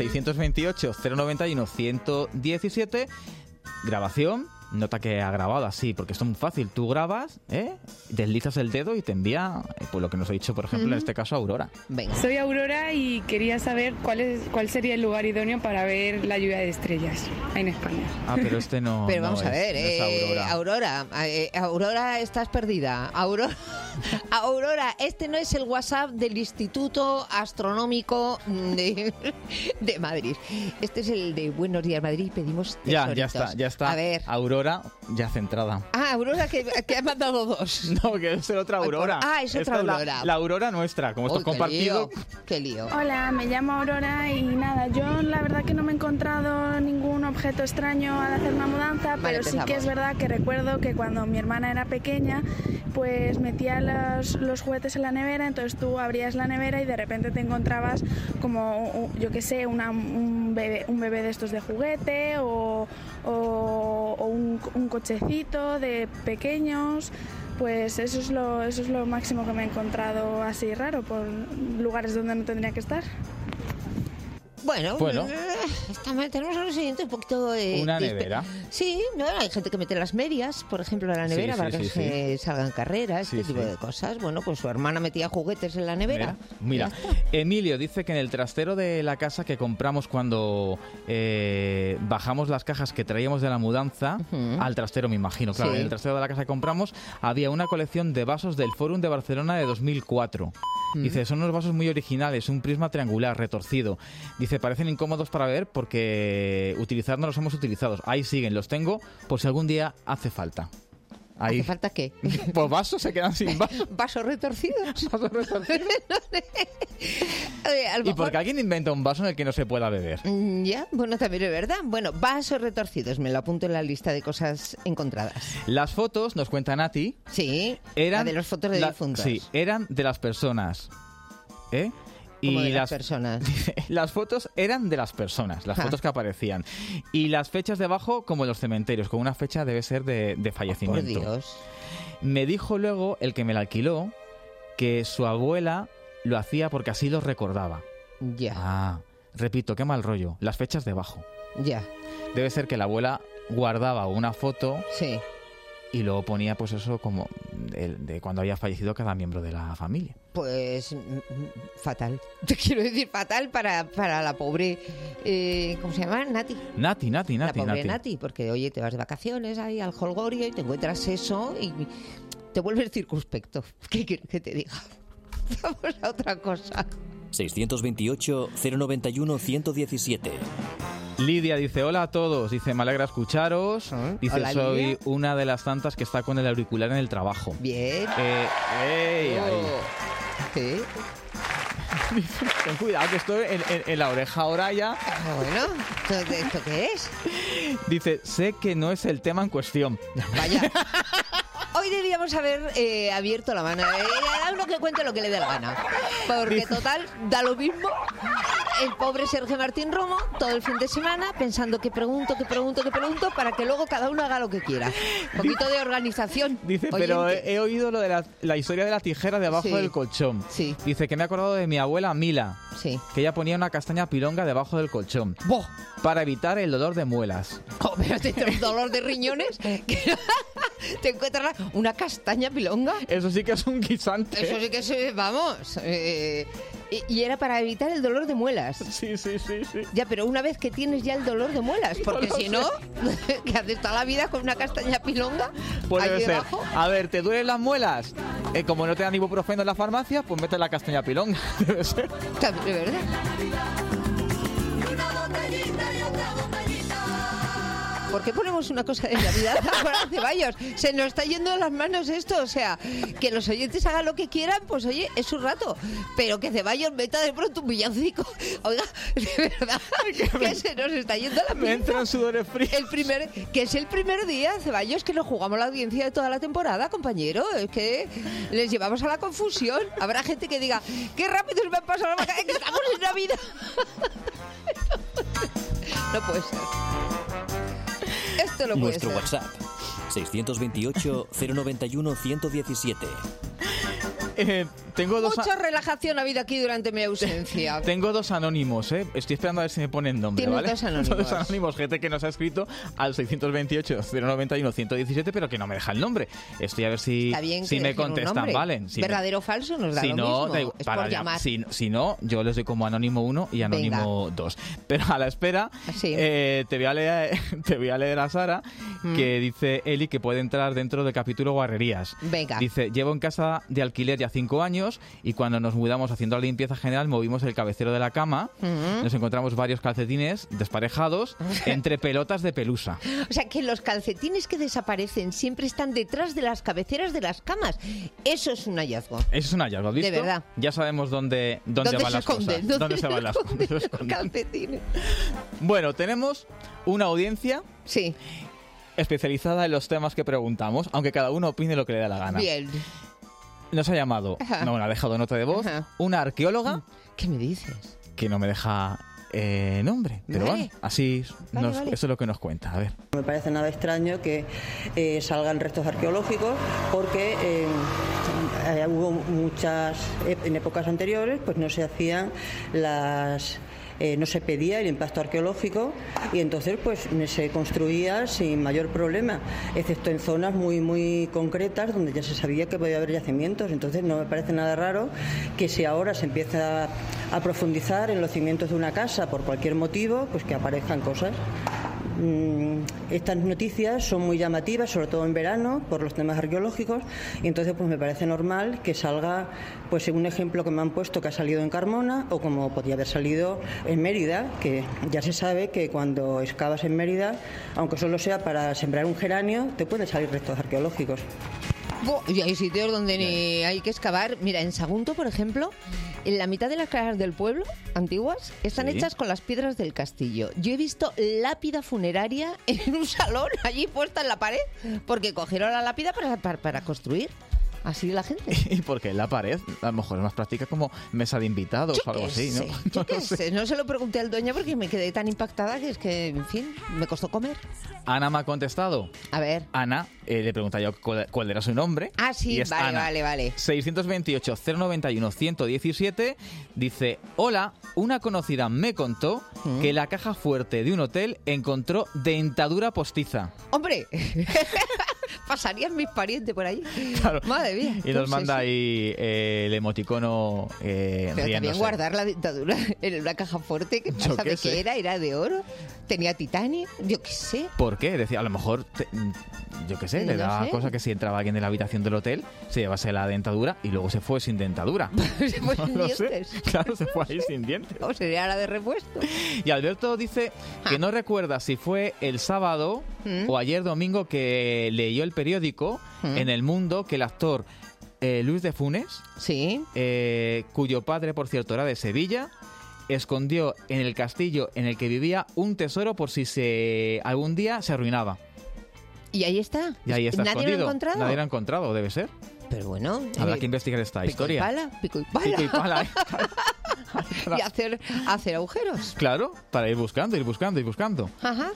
[SPEAKER 3] 628-091-117. Grabación. Nota que ha grabado así, porque esto es muy fácil. Tú grabas, deslizas el dedo y te envía, pues lo que nos ha dicho, por ejemplo, en este caso, Aurora.
[SPEAKER 2] Venga.
[SPEAKER 12] Soy Aurora y quería saber cuál sería el lugar idóneo para ver la lluvia de estrellas en España.
[SPEAKER 3] Ah, pero este no.
[SPEAKER 2] Pero vamos a ver,
[SPEAKER 3] no es Aurora.
[SPEAKER 2] Aurora, estás perdida. Aurora, este no es el WhatsApp del Instituto Astronómico de Madrid. Este es el de Buenos Días Madrid. Pedimos tesoritos.
[SPEAKER 3] Ya está.
[SPEAKER 2] A ver.
[SPEAKER 3] Aurora ya centrada.
[SPEAKER 2] Ah, Aurora, que ha mandado dos.
[SPEAKER 3] No, que es otra Aurora.
[SPEAKER 2] Es otra Aurora.
[SPEAKER 3] La Aurora nuestra, como esto es compartido.
[SPEAKER 2] Qué lío.
[SPEAKER 13] Hola, me llamo Aurora y nada, yo la verdad que no me he encontrado ningún objeto extraño al hacer una mudanza, pero sí que es verdad que recuerdo que cuando mi hermana era pequeña, pues metía los juguetes en la nevera, entonces tú abrías la nevera y de repente te encontrabas como, yo qué sé, un bebé de estos de juguete o un cochecito de pequeños. Pues eso es lo máximo que me he encontrado así raro por lugares donde no tendría que estar.
[SPEAKER 2] Bueno. Tenemos a los siguientes un poquito de...
[SPEAKER 3] ¿Una nevera?
[SPEAKER 2] Sí, hay gente que mete las medias, por ejemplo, en la nevera para que se salgan carreras, este tipo de cosas. Bueno, pues su hermana metía juguetes en la nevera.
[SPEAKER 3] Mira, Emilio dice que en el trastero de la casa que compramos cuando bajamos las cajas que traíamos de la mudanza, al trastero me imagino, claro, en el trastero de la casa que compramos había una colección de vasos del Fórum de Barcelona de 2004. Dice, son unos vasos muy originales, un prisma triangular, retorcido. Dice, parecen incómodos para ver porque utilizar no los hemos utilizado. Ahí siguen, los tengo por si algún día hace falta. Ahí.
[SPEAKER 2] ¿Hace falta qué?
[SPEAKER 3] Pues vasos se quedan sin vasos.
[SPEAKER 2] ¿Vasos retorcidos?
[SPEAKER 3] Vasos retorcidos. ¿Y por qué alguien inventa un vaso en el que no se pueda beber?
[SPEAKER 2] Ya, bueno, también es verdad. Bueno, vasos retorcidos, me lo apunto en la lista de cosas encontradas.
[SPEAKER 3] Las fotos, nos cuenta Nati.
[SPEAKER 2] Sí,
[SPEAKER 3] eran
[SPEAKER 2] de las fotos de difuntos.
[SPEAKER 3] Sí, eran de las personas.
[SPEAKER 2] Como de las personas.
[SPEAKER 3] Las fotos eran de las personas, las fotos que aparecían. Y las fechas debajo, como en los cementerios, con una fecha debe ser de fallecimiento.
[SPEAKER 2] Por Dios.
[SPEAKER 3] Me dijo luego el que me la alquiló que su abuela lo hacía porque así lo recordaba.
[SPEAKER 2] Ya.
[SPEAKER 3] Repito, qué mal rollo. Las fechas debajo.
[SPEAKER 2] Ya.
[SPEAKER 3] Debe ser que la abuela guardaba una foto.
[SPEAKER 2] Sí.
[SPEAKER 3] Y luego ponía, pues eso, como de cuando había fallecido cada miembro de la familia.
[SPEAKER 2] Pues fatal. Te quiero decir, fatal para la pobre... ¿cómo se llama? Nati.
[SPEAKER 3] Nati.
[SPEAKER 2] La pobre Nati, porque oye, te vas de vacaciones ahí al Holgorio y te encuentras eso y te vuelves circunspecto. ¿Qué quieres que te diga? Vamos a otra cosa.
[SPEAKER 1] 628-091-117.
[SPEAKER 3] Lidia dice, hola a todos, dice, me alegra escucharos, dice,
[SPEAKER 2] hola,
[SPEAKER 3] soy
[SPEAKER 2] Lidia.
[SPEAKER 3] una de las tantas que está con el auricular en el trabajo.
[SPEAKER 2] Bien.
[SPEAKER 3] Ahí.
[SPEAKER 2] ¿Sí?
[SPEAKER 3] Ten cuidado que estoy en la oreja ahora ya.
[SPEAKER 2] Bueno, ¿esto qué es?
[SPEAKER 3] Dice, sé que no es el tema en cuestión.
[SPEAKER 2] Vaya. Hoy debíamos haber abierto la mano. Cada uno que cuente lo que le dé la gana. Porque total, da lo mismo. El pobre Sergio Martín Romo, todo el fin de semana, pensando que pregunto, para que luego cada uno haga lo que quiera. Un poquito de organización.
[SPEAKER 3] Dice,
[SPEAKER 2] Oyente.
[SPEAKER 3] pero he oído lo de la historia de la tijera debajo
[SPEAKER 2] Sí.
[SPEAKER 3] del colchón.
[SPEAKER 2] Sí.
[SPEAKER 3] Dice que me he acordado de mi abuela Mila.
[SPEAKER 2] Sí.
[SPEAKER 3] Que ella ponía una castaña pilonga debajo del colchón.
[SPEAKER 2] ¡Boh!
[SPEAKER 3] Para evitar el dolor de muelas.
[SPEAKER 2] Oh, pero te traes dolor de riñones. Te encuentras una castaña pilonga.
[SPEAKER 3] Eso sí que es un guisante.
[SPEAKER 2] Eso sí que es, vamos. Y era para evitar el dolor de muelas.
[SPEAKER 3] Sí.
[SPEAKER 2] Ya, pero una vez que tienes ya el dolor de muelas, porque
[SPEAKER 3] No lo
[SPEAKER 2] si no, ¿qué haces toda la vida con una castaña pilonga?
[SPEAKER 3] Puede
[SPEAKER 2] ahí
[SPEAKER 3] ser.
[SPEAKER 2] debajo?
[SPEAKER 3] A ver, ¿te duelen las muelas? Como no te dan ibuprofeno en la farmacia, pues mete la castaña pilonga. Debe ser.
[SPEAKER 2] De verdad. ¿Por qué ponemos una cosa de Navidad para Ceballos? Se nos está yendo de las manos esto. O sea, que los oyentes hagan lo que quieran, pues oye, es su rato. Pero que Ceballos meta de pronto un villancico. Oiga, de verdad, que se nos está yendo la
[SPEAKER 3] Me entran sudores fríos.
[SPEAKER 2] Que es el primer día, Ceballos, que nos jugamos la audiencia de toda la temporada, compañero. Es que les llevamos a la confusión. Habrá gente que diga, qué rápido se me han pasado las vacaciones, que estamos en Navidad. No puede ser. Esto no puede
[SPEAKER 1] Nuestro
[SPEAKER 2] ser.
[SPEAKER 1] WhatsApp, 628-091-117.
[SPEAKER 3] Tengo dos...
[SPEAKER 2] Mucha relajación ha habido aquí durante mi ausencia.
[SPEAKER 3] Tengo dos anónimos, ¿eh? Estoy esperando a ver si me ponen nombre,
[SPEAKER 2] Tienes
[SPEAKER 3] ¿vale?
[SPEAKER 2] dos anónimos.
[SPEAKER 3] Dos anónimos, gente que nos ha escrito al 628-091-117, pero que no me deja el nombre. Estoy a ver si,
[SPEAKER 2] Está bien
[SPEAKER 3] si
[SPEAKER 2] que
[SPEAKER 3] me
[SPEAKER 2] dejen un
[SPEAKER 3] contestan,
[SPEAKER 2] nombre.
[SPEAKER 3] ¿vale? Si
[SPEAKER 2] ¿Verdadero o falso? Nos da
[SPEAKER 3] si
[SPEAKER 2] lo
[SPEAKER 3] no,
[SPEAKER 2] mismo.
[SPEAKER 3] da igual,
[SPEAKER 2] Es
[SPEAKER 3] para
[SPEAKER 2] por
[SPEAKER 3] ya-
[SPEAKER 2] llamar.
[SPEAKER 3] si no, yo les doy como anónimo 1 y anónimo 2. Pero a la espera,
[SPEAKER 2] Sí.
[SPEAKER 3] te voy a leer a Sara, que dice Eli que puede entrar dentro del capítulo Guarrerías.
[SPEAKER 2] Venga.
[SPEAKER 3] Dice, llevo en casa de alquiler ya 5 años y cuando nos mudamos haciendo la limpieza general movimos el cabecero de la cama, nos encontramos varios calcetines desparejados entre pelotas de pelusa.
[SPEAKER 2] O sea, que los calcetines que desaparecen siempre están detrás de las cabeceras de las camas. Eso es un hallazgo.
[SPEAKER 3] Eso es un hallazgo, ¿has visto?
[SPEAKER 2] De verdad.
[SPEAKER 3] Ya sabemos dónde van
[SPEAKER 2] se
[SPEAKER 3] las
[SPEAKER 2] esconden?
[SPEAKER 3] cosas. ¿Dónde se van las
[SPEAKER 2] esconden
[SPEAKER 3] cosas?
[SPEAKER 2] los calcetines?
[SPEAKER 3] Bueno, tenemos una audiencia
[SPEAKER 2] Sí.
[SPEAKER 3] especializada en los temas que preguntamos, aunque cada uno opine lo que le da la gana.
[SPEAKER 2] Bien.
[SPEAKER 3] Nos ha llamado,
[SPEAKER 2] Ajá.
[SPEAKER 3] no, ha dejado nota de voz,
[SPEAKER 2] Ajá.
[SPEAKER 3] una arqueóloga
[SPEAKER 2] ¿Qué me dices?
[SPEAKER 3] que no me deja nombre, pero
[SPEAKER 2] Vale.
[SPEAKER 3] bueno, así
[SPEAKER 2] Vale,
[SPEAKER 3] nos-
[SPEAKER 2] vale.
[SPEAKER 3] eso es lo que nos cuenta. A ver.
[SPEAKER 14] No me parece nada extraño que salgan restos arqueológicos porque hubo muchas, en épocas anteriores, pues no se hacían no se pedía el impacto arqueológico y entonces pues se construía sin mayor problema, excepto en zonas muy muy concretas donde ya se sabía que podía haber yacimientos. Entonces no me parece nada raro que si ahora se empieza a profundizar en los cimientos de una casa por cualquier motivo, pues que aparezcan cosas. Estas noticias son muy llamativas, sobre todo en verano, por los temas arqueológicos, y entonces pues me parece normal que salga, pues un ejemplo que me han puesto que ha salido en Carmona, o como podía haber salido en Mérida, que ya se sabe que cuando excavas en Mérida, aunque solo sea para sembrar un geranio, te pueden salir restos arqueológicos.
[SPEAKER 2] Y hay sitios donde ni hay que excavar. Mira, en Sagunto, por ejemplo, en la mitad de las casas del pueblo antiguas están
[SPEAKER 3] Sí.
[SPEAKER 2] hechas con las piedras del castillo. Yo he visto lápida funeraria en un salón allí puesta en la pared porque cogieron la lápida para construir. Así la gente.
[SPEAKER 3] Y porque en la pared a lo mejor es más práctica como mesa de invitados o algo así, ¿no?
[SPEAKER 2] Yo qué sé. No se lo pregunté al dueño porque me quedé tan impactada que es que, en fin, me costó comer.
[SPEAKER 3] Ana me ha contestado.
[SPEAKER 2] A ver.
[SPEAKER 3] Ana, le pregunta yo cuál era su nombre.
[SPEAKER 2] Ah, sí,
[SPEAKER 3] y es
[SPEAKER 2] vale,
[SPEAKER 3] Ana.
[SPEAKER 2] vale.
[SPEAKER 3] 628-091-117 dice, hola, una conocida me contó que en la caja fuerte de un hotel encontró dentadura postiza.
[SPEAKER 2] ¡Hombre! pasarían mis parientes por ahí.
[SPEAKER 3] Claro.
[SPEAKER 2] Madre mía.
[SPEAKER 3] Y nos manda ahí el emoticono
[SPEAKER 2] Pero
[SPEAKER 3] riéndose.
[SPEAKER 2] también guardar la dentadura en una caja fuerte, que no sabe qué era de oro, tenía titanio, yo qué sé.
[SPEAKER 3] ¿Por qué? Decía, a lo mejor, yo qué sé, le daba cosa que si entraba alguien en la habitación del hotel, se llevase la dentadura y luego se fue sin dentadura.
[SPEAKER 2] Se fue sin dientes.
[SPEAKER 3] Claro, se fue ahí sin dientes.
[SPEAKER 2] ¿O sería la de repuesto?
[SPEAKER 3] Y Alberto dice que no recuerda si fue el sábado o ayer domingo que leyó el periódico en El Mundo que el actor Luis de Funes, cuyo padre, por cierto, era de Sevilla, escondió en el castillo en el que vivía un tesoro por si algún día se arruinaba.
[SPEAKER 2] ¿Y ahí está?
[SPEAKER 3] Y ahí está
[SPEAKER 2] ¿Nadie
[SPEAKER 3] escondido.
[SPEAKER 2] lo ha encontrado?
[SPEAKER 3] Nadie lo ha encontrado, debe ser.
[SPEAKER 2] Pero bueno...
[SPEAKER 3] Habrá que investigar esta historia.
[SPEAKER 2] Pico y pala.
[SPEAKER 3] Pico y pala.
[SPEAKER 2] Y hacer agujeros.
[SPEAKER 3] Claro, para ir buscando.
[SPEAKER 2] Ajá.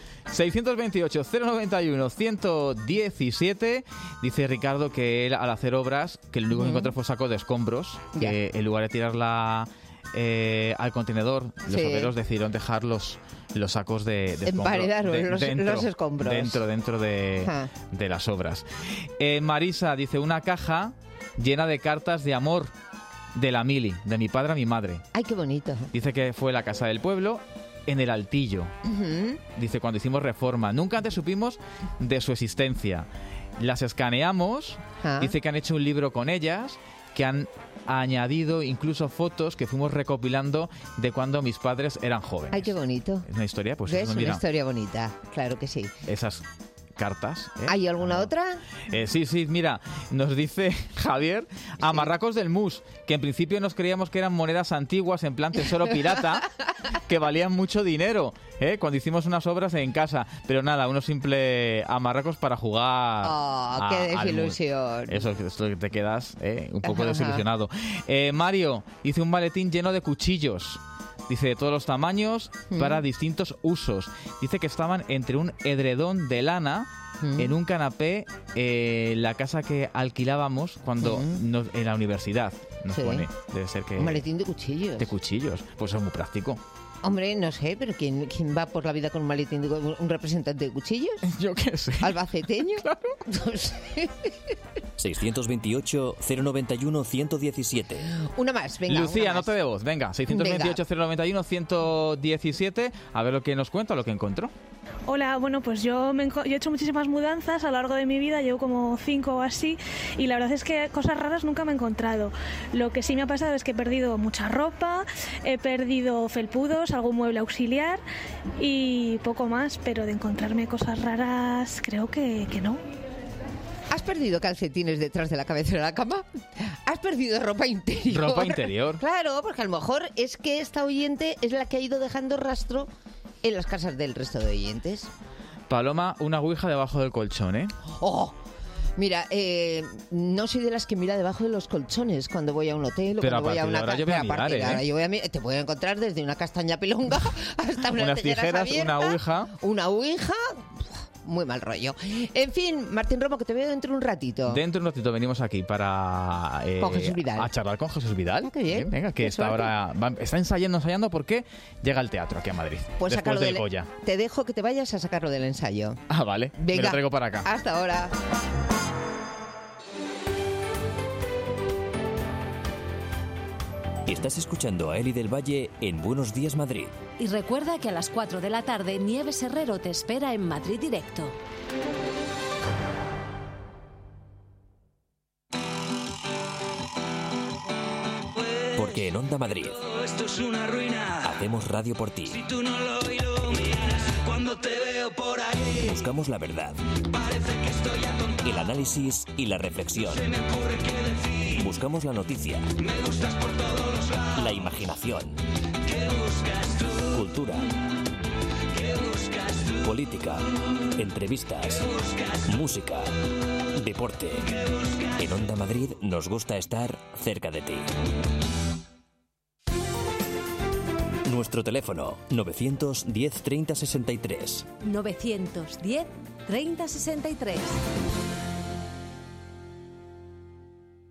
[SPEAKER 3] 628-091-117. Dice Ricardo que él, al hacer obras, que lo único que encontró fue saco de escombros, que en lugar de tirarla al contenedor, los obreros decidieron dejar los sacos de escombros
[SPEAKER 2] los escombros
[SPEAKER 3] dentro de las obras. Marisa dice una caja llena de cartas de amor de la Mili, de mi padre a mi madre.
[SPEAKER 2] Ay, qué bonito.
[SPEAKER 3] Dice que fue la casa del pueblo en el Altillo. Dice cuando hicimos reforma. Nunca antes supimos de su existencia. Las escaneamos. Dice que han hecho un libro con ellas, que han añadido incluso fotos que fuimos recopilando de cuando mis padres eran jóvenes.
[SPEAKER 2] Ay, qué bonito.
[SPEAKER 3] Es una historia, pues
[SPEAKER 2] es una historia bonita, claro que sí.
[SPEAKER 3] Esas cartas.
[SPEAKER 2] ¿Hay alguna otra?
[SPEAKER 3] Sí, mira, nos dice Javier, amarracos del mus, que en principio nos creíamos que eran monedas antiguas en plan tesoro pirata, que valían mucho dinero, cuando hicimos unas obras en casa, pero nada, unos simples amarracos para jugar.
[SPEAKER 2] ¡Oh, qué desilusión!
[SPEAKER 3] Eso que te quedas un poco desilusionado. Mario hizo un maletín lleno de cuchillos. Dice de todos los tamaños para distintos usos. Dice que estaban entre un edredón de lana en un canapé la casa que alquilábamos cuando en la universidad nos pone. Debe ser que...
[SPEAKER 2] Un maletín de cuchillos.
[SPEAKER 3] De cuchillos. Pues es muy práctico.
[SPEAKER 2] Hombre, no sé, pero ¿quién va por la vida con un maletín de un representante de cuchillos?
[SPEAKER 3] Yo qué sé.
[SPEAKER 2] ¿Albaceteño?
[SPEAKER 3] Claro.
[SPEAKER 2] No sé.
[SPEAKER 1] 628-091-117.
[SPEAKER 2] Una más, venga.
[SPEAKER 3] Lucía, nota de voz, venga. 628-091-117. A ver lo que nos cuenta, lo que encontró.
[SPEAKER 15] Hola, bueno, pues yo he hecho muchísimas mudanzas a lo largo de mi vida, llevo como 5 o así, y la verdad es que cosas raras nunca me he encontrado. Lo que sí me ha pasado es que he perdido mucha ropa, he perdido felpudos, algún mueble auxiliar y poco más, pero de encontrarme cosas raras creo que no.
[SPEAKER 2] ¿Has perdido calcetines detrás de la cabecera de la cama? ¿Has perdido ropa interior?
[SPEAKER 3] ¿Ropa interior?
[SPEAKER 2] Claro, porque a lo mejor es que esta oyente es la que ha ido dejando rastro en las casas del resto de oyentes.
[SPEAKER 3] Paloma, una ouija debajo del colchón, ¿eh?
[SPEAKER 2] ¡Oh! Mira, no soy de las que mira debajo de los colchones cuando voy a un hotel o
[SPEAKER 3] pero
[SPEAKER 2] cuando voy a una
[SPEAKER 3] casa.
[SPEAKER 2] Te voy a encontrar desde una castaña pilonga hasta unas
[SPEAKER 3] tijeras, una ouija.
[SPEAKER 2] Una ouija... Muy mal rollo. En fin, Martín Romo, que te veo dentro de un ratito.
[SPEAKER 3] Dentro de un ratito venimos aquí para
[SPEAKER 2] con Jesús Vidal.
[SPEAKER 3] A charlar con Jesús Vidal.
[SPEAKER 2] Ah, qué bien.
[SPEAKER 3] Venga, que está ahora está ensayando porque llega al teatro aquí a Madrid.
[SPEAKER 2] Pues
[SPEAKER 3] después del Goya.
[SPEAKER 2] Te dejo que te vayas a sacarlo del ensayo.
[SPEAKER 3] Ah, vale.
[SPEAKER 2] Venga,
[SPEAKER 3] me lo traigo para acá.
[SPEAKER 2] Hasta ahora.
[SPEAKER 1] Estás escuchando a Eli del Valle en Buenos Días Madrid.
[SPEAKER 10] Y recuerda que a las 4 de la tarde Nieves Herrero te espera en Madrid Directo.
[SPEAKER 1] Porque en Onda Madrid
[SPEAKER 16] esto es una ruina.
[SPEAKER 1] Hacemos radio por ti.
[SPEAKER 16] Si tú no lo iluminas, cuando te veo por ahí,
[SPEAKER 1] buscamos la verdad,
[SPEAKER 16] parece que estoy atontado.
[SPEAKER 1] el análisis y la reflexión.
[SPEAKER 16] Se me ocurre qué decir.
[SPEAKER 1] Buscamos la noticia,
[SPEAKER 16] me gustas por todos los lados.
[SPEAKER 1] la imaginación,
[SPEAKER 16] ¿qué buscas tú?
[SPEAKER 1] cultura,
[SPEAKER 16] ¿qué buscas tú?
[SPEAKER 1] política, entrevistas, música, deporte. En Onda Madrid nos gusta estar cerca de ti. Nuestro teléfono 910 30 63.
[SPEAKER 10] 910 30 63.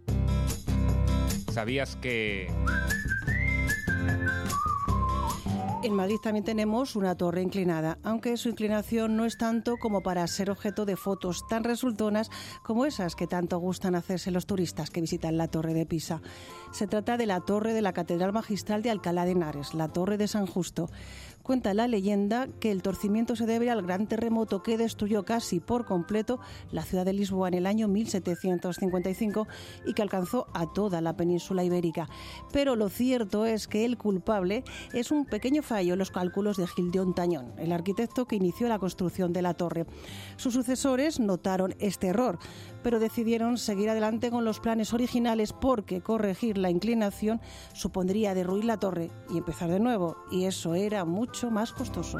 [SPEAKER 17] ¿Sabías que En Madrid también tenemos una torre inclinada, aunque su inclinación no es tanto como para ser objeto de fotos tan resultonas como esas que tanto gustan hacerse los turistas que visitan la Torre de Pisa. Se trata de la torre de la Catedral Magistral de Alcalá de Henares, la Torre de San Justo. Cuenta la leyenda que el torcimiento se debe al gran terremoto que destruyó casi por completo la ciudad de Lisboa en el año 1755 y que alcanzó a toda la península ibérica. Pero lo cierto es que el culpable es un pequeño fallo en los cálculos de Gil de Ontañón, el arquitecto que inició la construcción de la torre. Sus sucesores notaron este error, pero decidieron seguir adelante con los planes originales porque corregir la inclinación supondría derruir la torre y empezar de nuevo, y eso era mucho más costoso.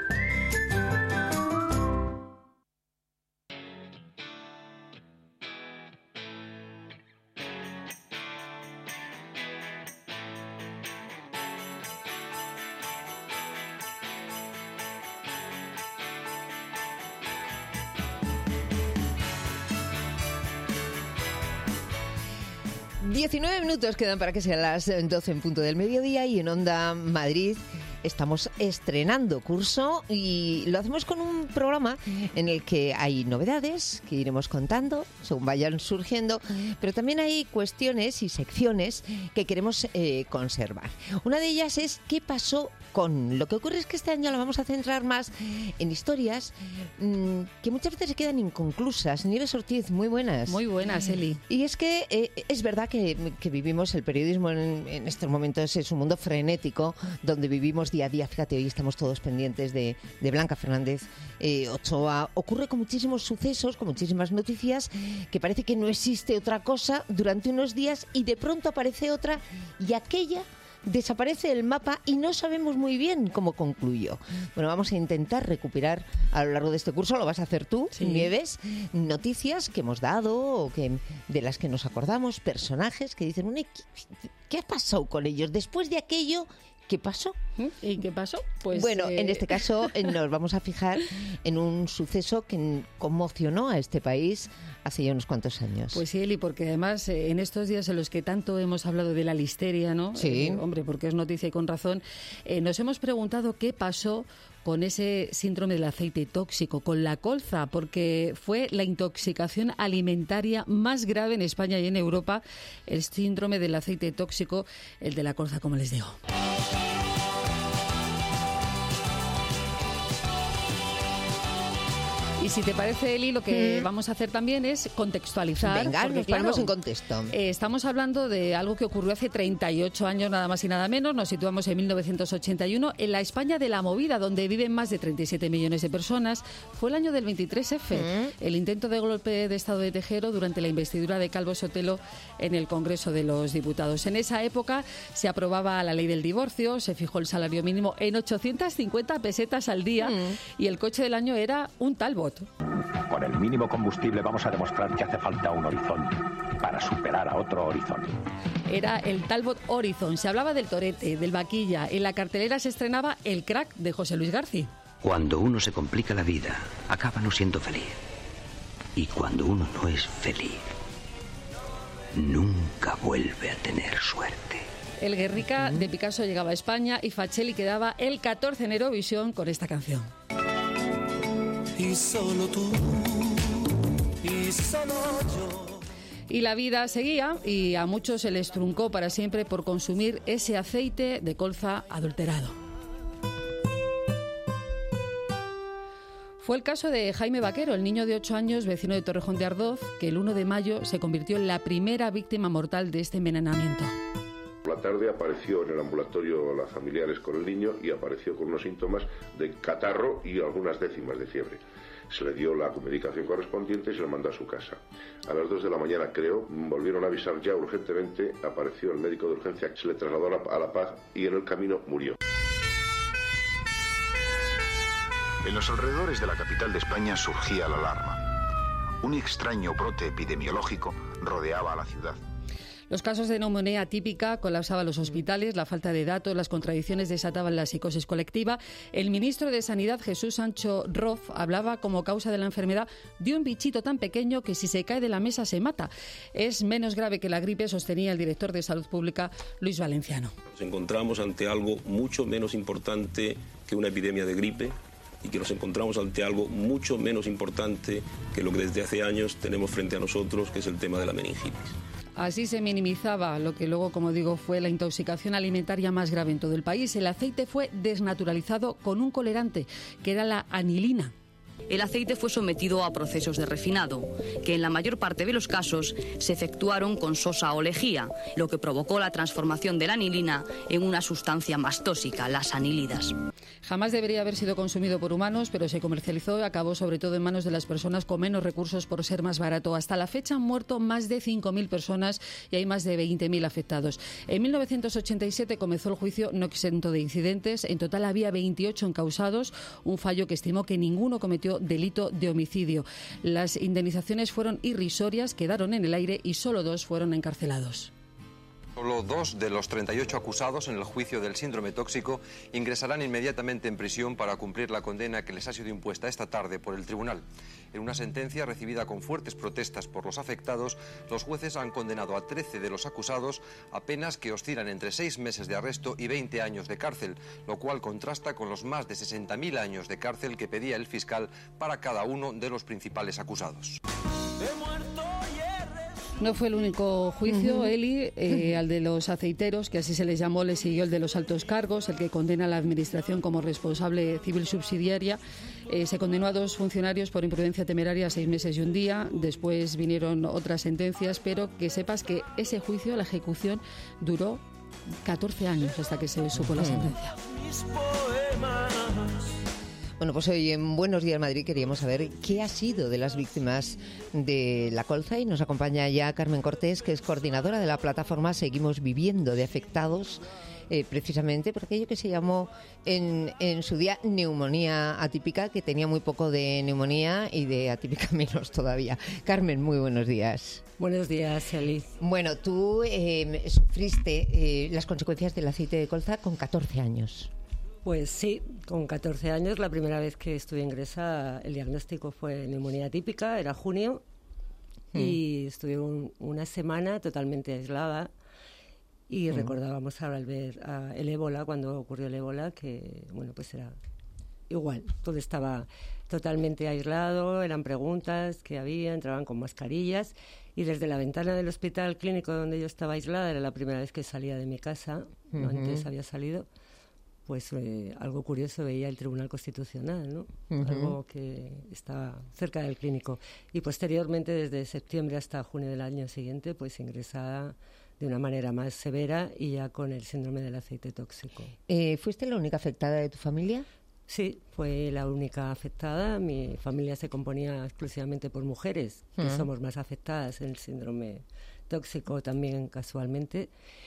[SPEAKER 2] 19 minutos quedan para que sean las 12 en punto del mediodía y en Onda Madrid estamos estrenando curso y lo hacemos con un programa en el que hay novedades que iremos contando según vayan surgiendo, pero también hay cuestiones y secciones que queremos conservar. Una de ellas es ¿qué pasó con? Lo que ocurre es que este año la vamos a centrar más en historias que muchas veces se quedan inconclusas. Nieves Ortiz, muy buenas.
[SPEAKER 18] Muy buenas, Eli.
[SPEAKER 2] Y es que es verdad que vivimos, el periodismo en estos momentos es un mundo frenético donde vivimos día a día. Fíjate, hoy estamos todos pendientes de Blanca Fernández Ochoa. Ocurre con muchísimos sucesos, con muchísimas noticias, que parece que no existe otra cosa durante unos días y de pronto aparece otra y aquella desaparece del mapa y no sabemos muy bien cómo concluyó. Bueno, vamos a intentar recuperar a lo largo de este curso, lo vas a hacer tú, sí. Nieves, noticias que hemos dado o que de las que nos acordamos, personajes que dicen, ¿qué ha pasado con ellos? Después de aquello, ¿qué pasó?
[SPEAKER 18] ¿Y qué pasó? Pues
[SPEAKER 2] bueno, en este caso nos vamos a fijar en un suceso que conmocionó a este país hace ya unos cuantos años.
[SPEAKER 18] Pues sí, Eli, porque además en estos días en los que tanto hemos hablado de la listeria, ¿no?
[SPEAKER 2] Sí.
[SPEAKER 18] Hombre, porque es noticia y con razón, nos hemos preguntado qué pasó con ese síndrome del aceite tóxico, con la colza, porque fue la intoxicación alimentaria más grave en España y en Europa, el síndrome del aceite tóxico, el de la colza, como les digo. Y si te parece, Eli, lo que vamos a hacer también es contextualizar.
[SPEAKER 2] Venga, nos ponemos en contexto.
[SPEAKER 18] Estamos hablando de algo que ocurrió hace 38 años, nada más y nada menos. Nos situamos en 1981, en la España de la movida, donde viven más de 37 millones de personas. Fue el año del 23F, el intento de golpe de Estado de Tejero durante la investidura de Calvo Sotelo en el Congreso de los Diputados. En esa época se aprobaba la ley del divorcio, se fijó el salario mínimo en 850 pesetas al día y el coche del año era un Talbot.
[SPEAKER 19] Con el mínimo combustible vamos a demostrar que hace falta un horizonte para superar a otro horizonte.
[SPEAKER 18] Era el Talbot Horizon. Se hablaba del torete, del vaquilla. En la cartelera se estrenaba El crack de José Luis García.
[SPEAKER 20] Cuando uno se complica la vida, acaba no siendo feliz. Y cuando uno no es feliz, nunca vuelve a tener suerte.
[SPEAKER 18] El Guernica de Picasso llegaba a España y Facelli quedaba el 14 en Eurovisión con esta canción.
[SPEAKER 16] Y solo tú, y solo yo.
[SPEAKER 18] Y la vida seguía y a muchos se les truncó para siempre por consumir ese aceite de colza adulterado. Fue el caso de Jaime Vaquero, el niño de 8 años, vecino de Torrejón de Ardoz, que el 1 de mayo se convirtió en la primera víctima mortal de este envenenamiento.
[SPEAKER 21] Por la tarde apareció en el ambulatorio las familiares con el niño y apareció con unos síntomas de catarro y algunas décimas de fiebre. Se le dio la medicación correspondiente y se le mandó a su casa. A las 2 de la mañana, creo, volvieron a avisar ya urgentemente, apareció el médico de urgencia, se le trasladó a La Paz y en el camino murió.
[SPEAKER 22] En los alrededores de la capital de España surgía la alarma. Un extraño brote epidemiológico rodeaba a la ciudad.
[SPEAKER 18] Los casos de neumonía típica colapsaban los hospitales, la falta de datos, las contradicciones desataban la psicosis colectiva. El ministro de Sanidad, Jesús Sancho Rof, hablaba como causa de la enfermedad de un bichito tan pequeño que si se cae de la mesa se mata. Es menos grave que la gripe, sostenía el director de Salud Pública, Luis Valenciano.
[SPEAKER 5] Nos encontramos ante algo mucho menos importante que una epidemia de gripe y que nos encontramos ante algo mucho menos importante que lo que desde hace años tenemos frente a nosotros, que es el tema de la meningitis.
[SPEAKER 18] Así se minimizaba lo que luego, como digo, fue la intoxicación alimentaria más grave en todo el país. El aceite fue desnaturalizado con un colorante, que era la anilina.
[SPEAKER 6] El aceite fue sometido a procesos de refinado, que en la mayor parte de los casos se efectuaron con sosa o lejía, lo que provocó la transformación de la anilina en una sustancia más tóxica, las anilidas.
[SPEAKER 18] Jamás debería haber sido consumido por humanos, pero se comercializó y acabó sobre todo en manos de las personas con menos recursos por ser más barato. Hasta la fecha han muerto más de 5.000 personas y hay más de 20.000 afectados. En 1987 comenzó el juicio no exento de incidentes. En total había 28 encausados, un fallo que estimó que ninguno cometió delito de homicidio. Las indemnizaciones fueron irrisorias, quedaron en el aire y solo 2 fueron encarcelados.
[SPEAKER 23] Solo 2 de los 38 acusados en el juicio del síndrome tóxico ingresarán inmediatamente en prisión para cumplir la condena que les ha sido impuesta esta tarde por el tribunal. En una sentencia recibida con fuertes protestas por los afectados, los jueces han condenado a 13 de los acusados a penas que oscilan entre 6 meses de arresto y 20 años de cárcel, lo cual contrasta con los más de 60.000 años de cárcel que pedía el fiscal para cada uno de los principales acusados.
[SPEAKER 18] No fue el único juicio, Eli, al de los aceiteros, que así se les llamó, le siguió el de los altos cargos, el que condena a la Administración como responsable civil subsidiaria. Se condenó a 2 funcionarios por imprudencia temeraria a 6 meses y 1 día. Después vinieron otras sentencias, pero que sepas que ese juicio, la ejecución, duró 14 años hasta que se supo la sentencia.
[SPEAKER 2] Bueno, pues hoy en Buenos Días Madrid queríamos saber qué ha sido de las víctimas de la colza y nos acompaña ya Carmen Cortés, que es coordinadora de la plataforma Seguimos Viviendo, de afectados precisamente por aquello que se llamó en su día neumonía atípica, que tenía muy poco de neumonía y de atípica menos todavía. Carmen, muy buenos días.
[SPEAKER 24] Buenos días, Eli.
[SPEAKER 2] Bueno, tú sufriste las consecuencias del aceite de colza con 14 años.
[SPEAKER 24] Pues sí, con 14 años, la primera vez que estuve ingresada, el diagnóstico fue neumonía típica, era junio, y estuve una semana totalmente aislada. Y recordábamos ahora al ver el ébola, cuando ocurrió el ébola, que bueno, pues era igual, todo estaba totalmente aislado, eran preguntas que había, entraban con mascarillas, y desde la ventana del hospital clínico donde yo estaba aislada, era la primera vez que salía de mi casa, antes había salido, pues algo curioso veía el Tribunal Constitucional, ¿no? Algo que estaba cerca del clínico. Y posteriormente, desde septiembre hasta junio del año siguiente, pues ingresada de una manera más severa y ya con el síndrome del aceite tóxico.
[SPEAKER 2] ¿Fuiste la única afectada de tu familia?
[SPEAKER 24] Sí, fue la única afectada. Mi familia se componía exclusivamente por mujeres, que somos más afectadas en el síndrome tóxico también casualmente.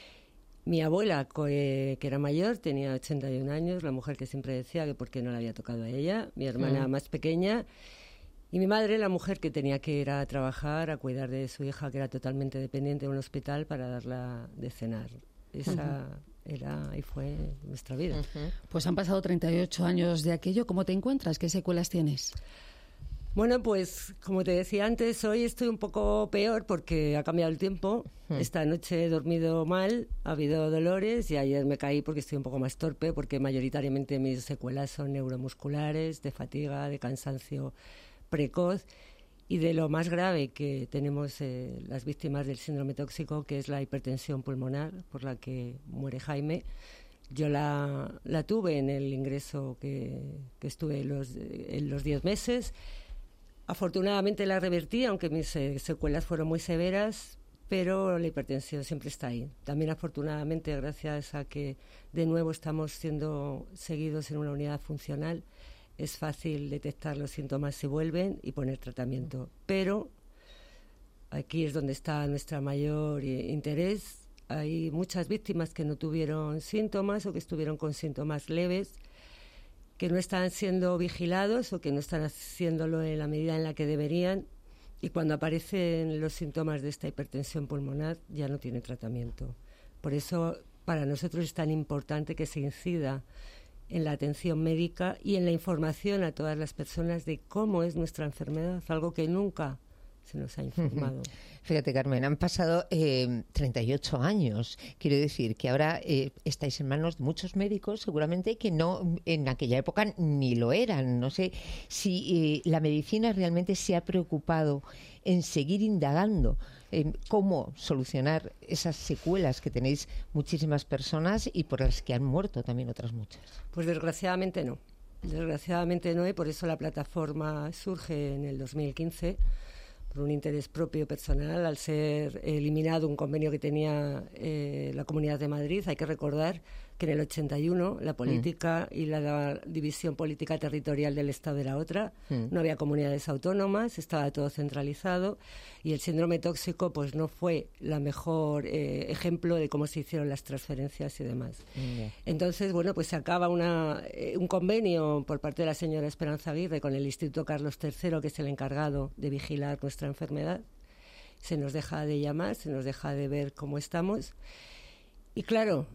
[SPEAKER 24] Mi abuela, que era mayor, tenía 81 años, la mujer que siempre decía que por qué no le había tocado a ella, mi hermana más pequeña, y mi madre, la mujer que tenía que ir a trabajar, a cuidar de su hija, que era totalmente dependiente de un hospital para darla de cenar. Esa era y fue nuestra vida.
[SPEAKER 18] Pues han pasado 38 años de aquello. ¿Cómo te encuentras? ¿Qué secuelas tienes?
[SPEAKER 24] Bueno, pues como te decía antes, hoy estoy un poco peor porque ha cambiado el tiempo. Esta noche he dormido mal, ha habido dolores y ayer me caí porque estoy un poco más torpe, porque mayoritariamente mis secuelas son neuromusculares, de fatiga, de cansancio precoz y de lo más grave que tenemos las víctimas del síndrome tóxico, que es la hipertensión pulmonar, por la que muere Jaime. Yo la tuve en el ingreso que estuve en los 10 meses. Afortunadamente la revertí, aunque mis secuelas fueron muy severas, pero la hipertensión siempre está ahí. También afortunadamente, gracias a que de nuevo estamos siendo seguidos en una unidad funcional, es fácil detectar los síntomas si vuelven y poner tratamiento. Pero aquí es donde está nuestro mayor interés. Hay muchas víctimas que no tuvieron síntomas o que estuvieron con síntomas leves, que no están siendo vigilados o que no están haciéndolo en la medida en la que deberían, y cuando aparecen los síntomas de esta hipertensión pulmonar ya no tiene tratamiento. Por eso para nosotros es tan importante que se incida en la atención médica y en la información a todas las personas de cómo es nuestra enfermedad, algo que nunca se nos ha informado.
[SPEAKER 2] Fíjate, Carmen, han pasado 38 años. Quiero decir que ahora estáis en manos de muchos médicos, seguramente que no en aquella época ni lo eran. No sé si la medicina realmente se ha preocupado en seguir indagando en cómo solucionar esas secuelas que tenéis muchísimas personas y por las que han muerto también otras muchas.
[SPEAKER 24] Pues desgraciadamente no. Desgraciadamente no, y por eso la plataforma surge en el 2015 por un interés propio personal, al ser eliminado un convenio que tenía la Comunidad de Madrid. Hay que recordar que en el 81 la política y la división política territorial del Estado era otra, no había comunidades autónomas, estaba todo centralizado, y el síndrome tóxico pues no fue la mejor ejemplo de cómo se hicieron las transferencias y demás. Entonces, bueno, pues se acaba un convenio por parte de la señora Esperanza Aguirre con el Instituto Carlos III, que es el encargado de vigilar nuestra enfermedad. Se nos deja de llamar, se nos deja de ver cómo estamos, y claro,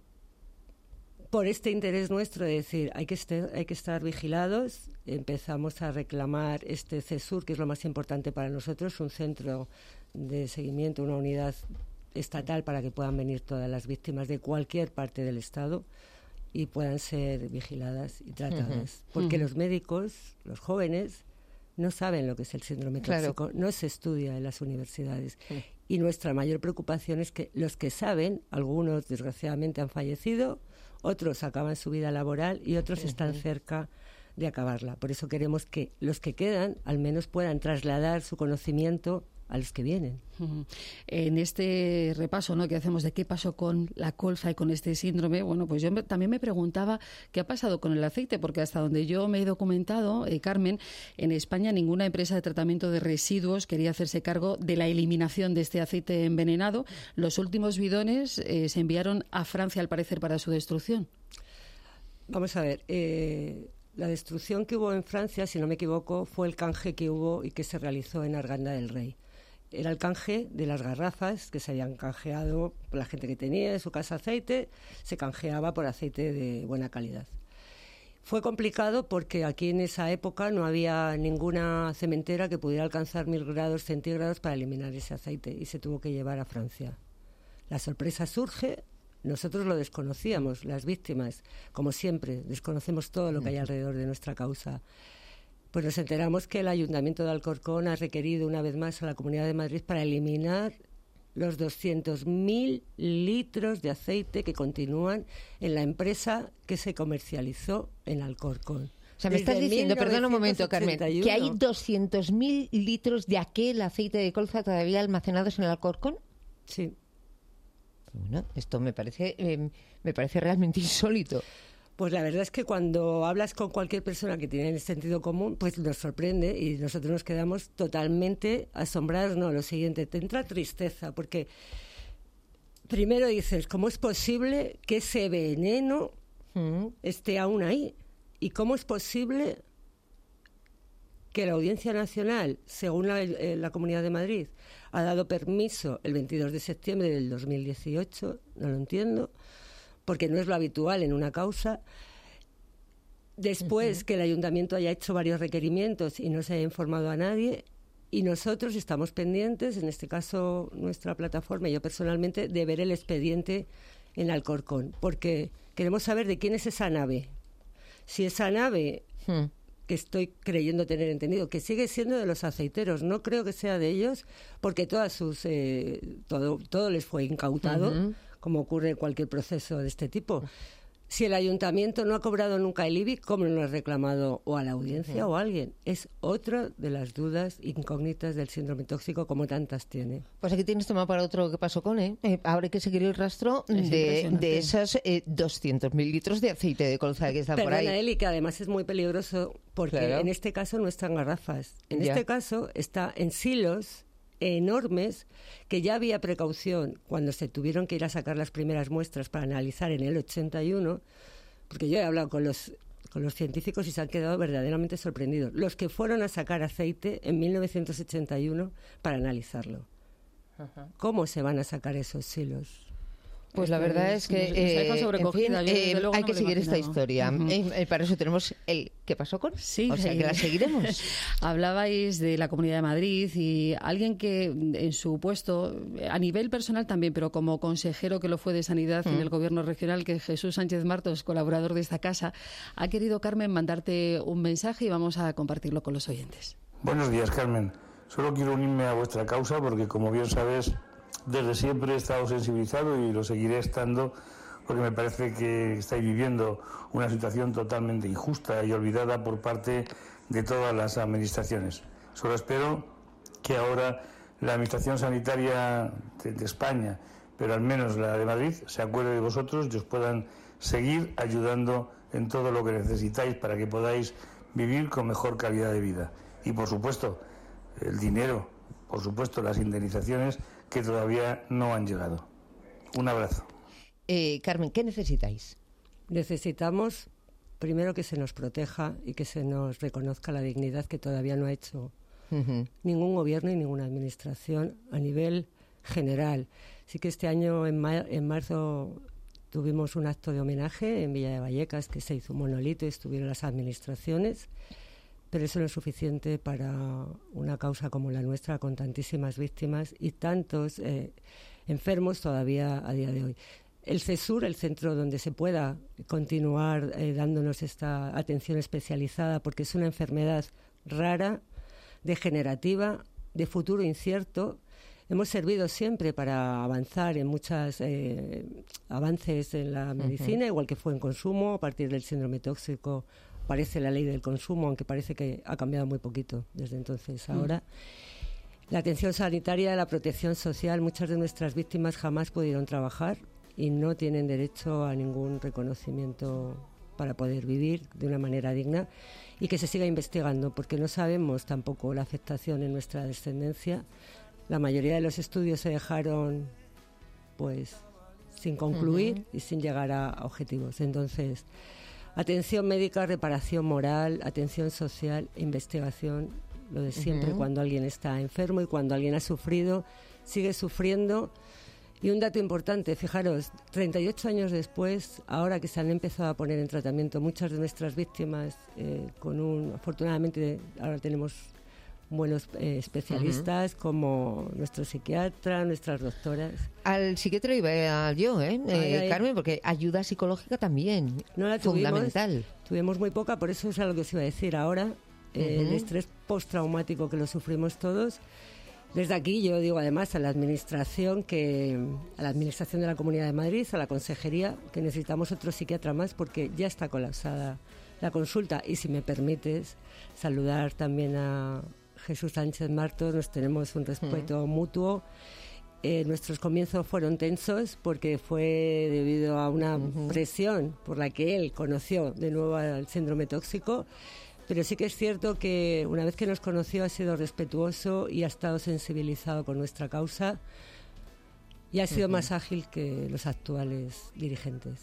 [SPEAKER 24] por este interés nuestro de decir hay que estar vigilados, empezamos a reclamar este CESUR, que es lo más importante para nosotros, un centro de seguimiento, una unidad estatal para que puedan venir todas las víctimas de cualquier parte del Estado y puedan ser vigiladas y tratadas. Porque los médicos, los jóvenes, no saben lo que es el síndrome tóxico, no se estudia en las universidades. Y nuestra mayor preocupación es que los que saben, algunos desgraciadamente han fallecido, otros acaban su vida laboral y otros están cerca de acabarla. Por eso queremos que los que quedan al menos puedan trasladar su conocimiento a los que vienen.
[SPEAKER 18] En este repaso, ¿no?, que hacemos de qué pasó con la colza y con este síndrome, bueno, pues yo también me preguntaba qué ha pasado con el aceite, porque hasta donde yo me he documentado, Carmen, en España ninguna empresa de tratamiento de residuos quería hacerse cargo de la eliminación de este aceite envenenado. Los últimos bidones se enviaron a Francia, al parecer, para su destrucción.
[SPEAKER 24] Vamos a ver, la destrucción que hubo en Francia, si no me equivoco, fue el canje que hubo y que se realizó en Arganda del Rey. Era el canje de las garrafas que se habían canjeado por la gente que tenía en su casa aceite, se canjeaba por aceite de buena calidad. Fue complicado porque aquí en esa época no había ninguna cementera que pudiera alcanzar 1000 grados centígrados para eliminar ese aceite y se tuvo que llevar a Francia. La sorpresa surge, nosotros lo desconocíamos, las víctimas, como siempre, desconocemos todo lo que hay alrededor de nuestra causa. Pues nos enteramos que el Ayuntamiento de Alcorcón ha requerido una vez más a la Comunidad de Madrid para eliminar los 200.000 litros de aceite que continúan en la empresa que se comercializó en Alcorcón.
[SPEAKER 2] O sea, me estás diciendo, perdona un momento, Carmen, que hay 200.000 litros de aquel aceite de colza todavía almacenados en el Alcorcón.
[SPEAKER 24] Sí.
[SPEAKER 2] Bueno, esto me parece realmente insólito.
[SPEAKER 24] Pues la verdad es que cuando hablas con cualquier persona que tiene el sentido común, pues nos sorprende y nosotros nos quedamos totalmente asombrados. No, lo siguiente, te entra tristeza, porque primero dices, ¿cómo es posible que ese veneno esté aún ahí? ¿Y cómo es posible que la Audiencia Nacional, según la Comunidad de Madrid, ha dado permiso el 22 de septiembre del 2018? No lo entiendo, porque no es lo habitual en una causa. Después que el ayuntamiento haya hecho varios requerimientos y no se haya informado a nadie, y nosotros estamos pendientes, en este caso nuestra plataforma y yo personalmente, de ver el expediente en Alcorcón, porque queremos saber de quién es esa nave. Si esa nave, que estoy creyendo tener entendido, que sigue siendo de los aceiteros, no creo que sea de ellos, porque todas sus todo les fue incautado, como ocurre en cualquier proceso de este tipo. Si el ayuntamiento no ha cobrado nunca el IBI, ¿cómo no lo ha reclamado o a la audiencia o a alguien? Es otra de las dudas incógnitas del síndrome tóxico, como tantas tiene.
[SPEAKER 2] Pues aquí tienes tema para otro que pasó con ahora hay que seguir el rastro de esos 200.000 litros de aceite de colza que están por ahí.
[SPEAKER 24] Perdona, Eli, que además es muy peligroso porque en este caso no están garrafas. En este caso está en silos enormes, que ya había precaución cuando se tuvieron que ir a sacar las primeras muestras para analizar en el 81, porque yo he hablado con con los científicos y se han quedado verdaderamente sorprendidos. Los que fueron a sacar aceite en 1981 para analizarlo. Ajá. ¿Cómo se van a sacar esos silos?
[SPEAKER 2] Pues la verdad es que hay que seguir esta historia. Para eso tenemos el ¿qué pasó con?
[SPEAKER 18] Sí,
[SPEAKER 2] o sea, que la seguiremos.
[SPEAKER 18] Hablabais de la Comunidad de Madrid y alguien que en su puesto, a nivel personal también, pero como consejero que lo fue de Sanidad en el Gobierno regional, que Jesús Sánchez Martos, colaborador de esta casa, ha querido, Carmen, mandarte un mensaje y vamos a compartirlo con los oyentes.
[SPEAKER 4] Buenos días, Carmen. Solo quiero unirme a vuestra causa porque, como bien sabes, desde siempre he estado sensibilizado y lo seguiré estando porque me parece que estáis viviendo una situación totalmente injusta y olvidada por parte de todas las administraciones. Solo espero que ahora la Administración Sanitaria de España, pero al menos la de Madrid, se acuerde de vosotros y os puedan seguir ayudando en todo lo que necesitáis para que podáis vivir con mejor calidad de vida. Y, por supuesto, el dinero, por supuesto, las indemnizaciones que todavía no han llegado. Un abrazo.
[SPEAKER 2] Carmen, ¿qué necesitáis?
[SPEAKER 24] Necesitamos, primero, que se nos proteja y que se nos reconozca la dignidad que todavía no ha hecho ningún gobierno y ninguna administración a nivel general. Sí que este año, en marzo, tuvimos un acto de homenaje en Villa de Vallecas, que se hizo un monolito y estuvieron las administraciones. Pero eso no es suficiente para una causa como la nuestra, con tantísimas víctimas y tantos enfermos todavía a día de hoy. El CESUR, el centro donde se pueda continuar dándonos esta atención especializada, porque es una enfermedad rara, degenerativa, de futuro incierto. Hemos servido siempre para avanzar en muchos avances en la medicina, igual que fue en consumo, a partir del síndrome tóxico. Parece la ley del consumo, aunque parece que ha cambiado muy poquito desde entonces a ahora. La atención sanitaria, la protección social, muchas de nuestras víctimas jamás pudieron trabajar y no tienen derecho a ningún reconocimiento para poder vivir de una manera digna, y que se siga investigando, porque no sabemos tampoco la afectación en nuestra descendencia. La mayoría de los estudios se dejaron pues sin concluir y sin llegar a objetivos. Entonces, atención médica, reparación moral, atención social, investigación, lo de siempre cuando alguien está enfermo y cuando alguien ha sufrido, sigue sufriendo. Y un dato importante, fijaros, 38 años después, ahora que se han empezado a poner en tratamiento muchas de nuestras víctimas, afortunadamente ahora tenemos buenos especialistas como nuestro psiquiatra, nuestras doctoras.
[SPEAKER 2] Al psiquiatra iba yo, Carmen, porque ayuda psicológica también,
[SPEAKER 24] no la
[SPEAKER 2] fundamental.
[SPEAKER 24] Tuvimos muy poca, por eso es algo que os iba a decir ahora, el estrés postraumático que lo sufrimos todos. Desde aquí yo digo además a la administración de la Comunidad de Madrid, a la consejería, que necesitamos otro psiquiatra más porque ya está colapsada la consulta. Y si me permites saludar también a Jesús Sánchez Martos, nos tenemos un respeto mutuo. Nuestros comienzos fueron tensos porque fue debido a una presión por la que él conoció de nuevo al síndrome tóxico. Pero sí que es cierto que una vez que nos conoció ha sido respetuoso y ha estado sensibilizado con nuestra causa y ha sido más ágil que los actuales dirigentes.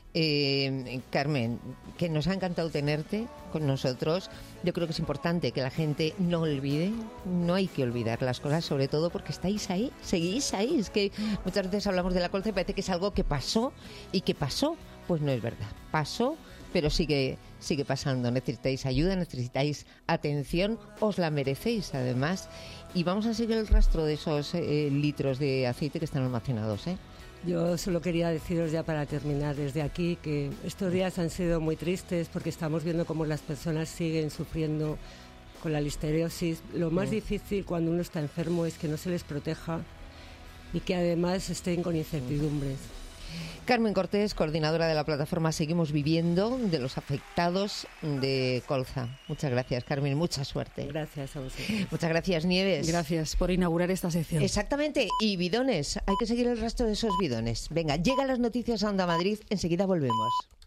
[SPEAKER 2] Carmen, que nos ha encantado tenerte con nosotros. Yo creo que es importante que la gente no olvide, no hay que olvidar las cosas, sobre todo porque estáis ahí, seguís ahí. Es que muchas veces hablamos de la colza y parece que es algo que pasó y que pasó. Pues no es verdad, pasó, pero sigue pasando. Necesitáis ayuda, necesitáis atención, os la merecéis además. Y vamos a seguir el rastro de esos litros de aceite que están almacenados,
[SPEAKER 24] Yo solo quería deciros ya para terminar desde aquí que estos días han sido muy tristes porque estamos viendo cómo las personas siguen sufriendo con la listeriosis. Lo más difícil cuando uno está enfermo es que no se les proteja y que además estén con incertidumbres.
[SPEAKER 2] Carmen Cortés, coordinadora de la plataforma Seguimos Viviendo, de los afectados de colza. Muchas gracias, Carmen, mucha suerte.
[SPEAKER 24] Gracias a vosotros.
[SPEAKER 2] Muchas gracias, Nieves.
[SPEAKER 18] Gracias por inaugurar esta sección.
[SPEAKER 2] Exactamente, y bidones, hay que seguir el rastro de esos bidones. Venga, llegan las noticias a Onda Madrid, enseguida volvemos.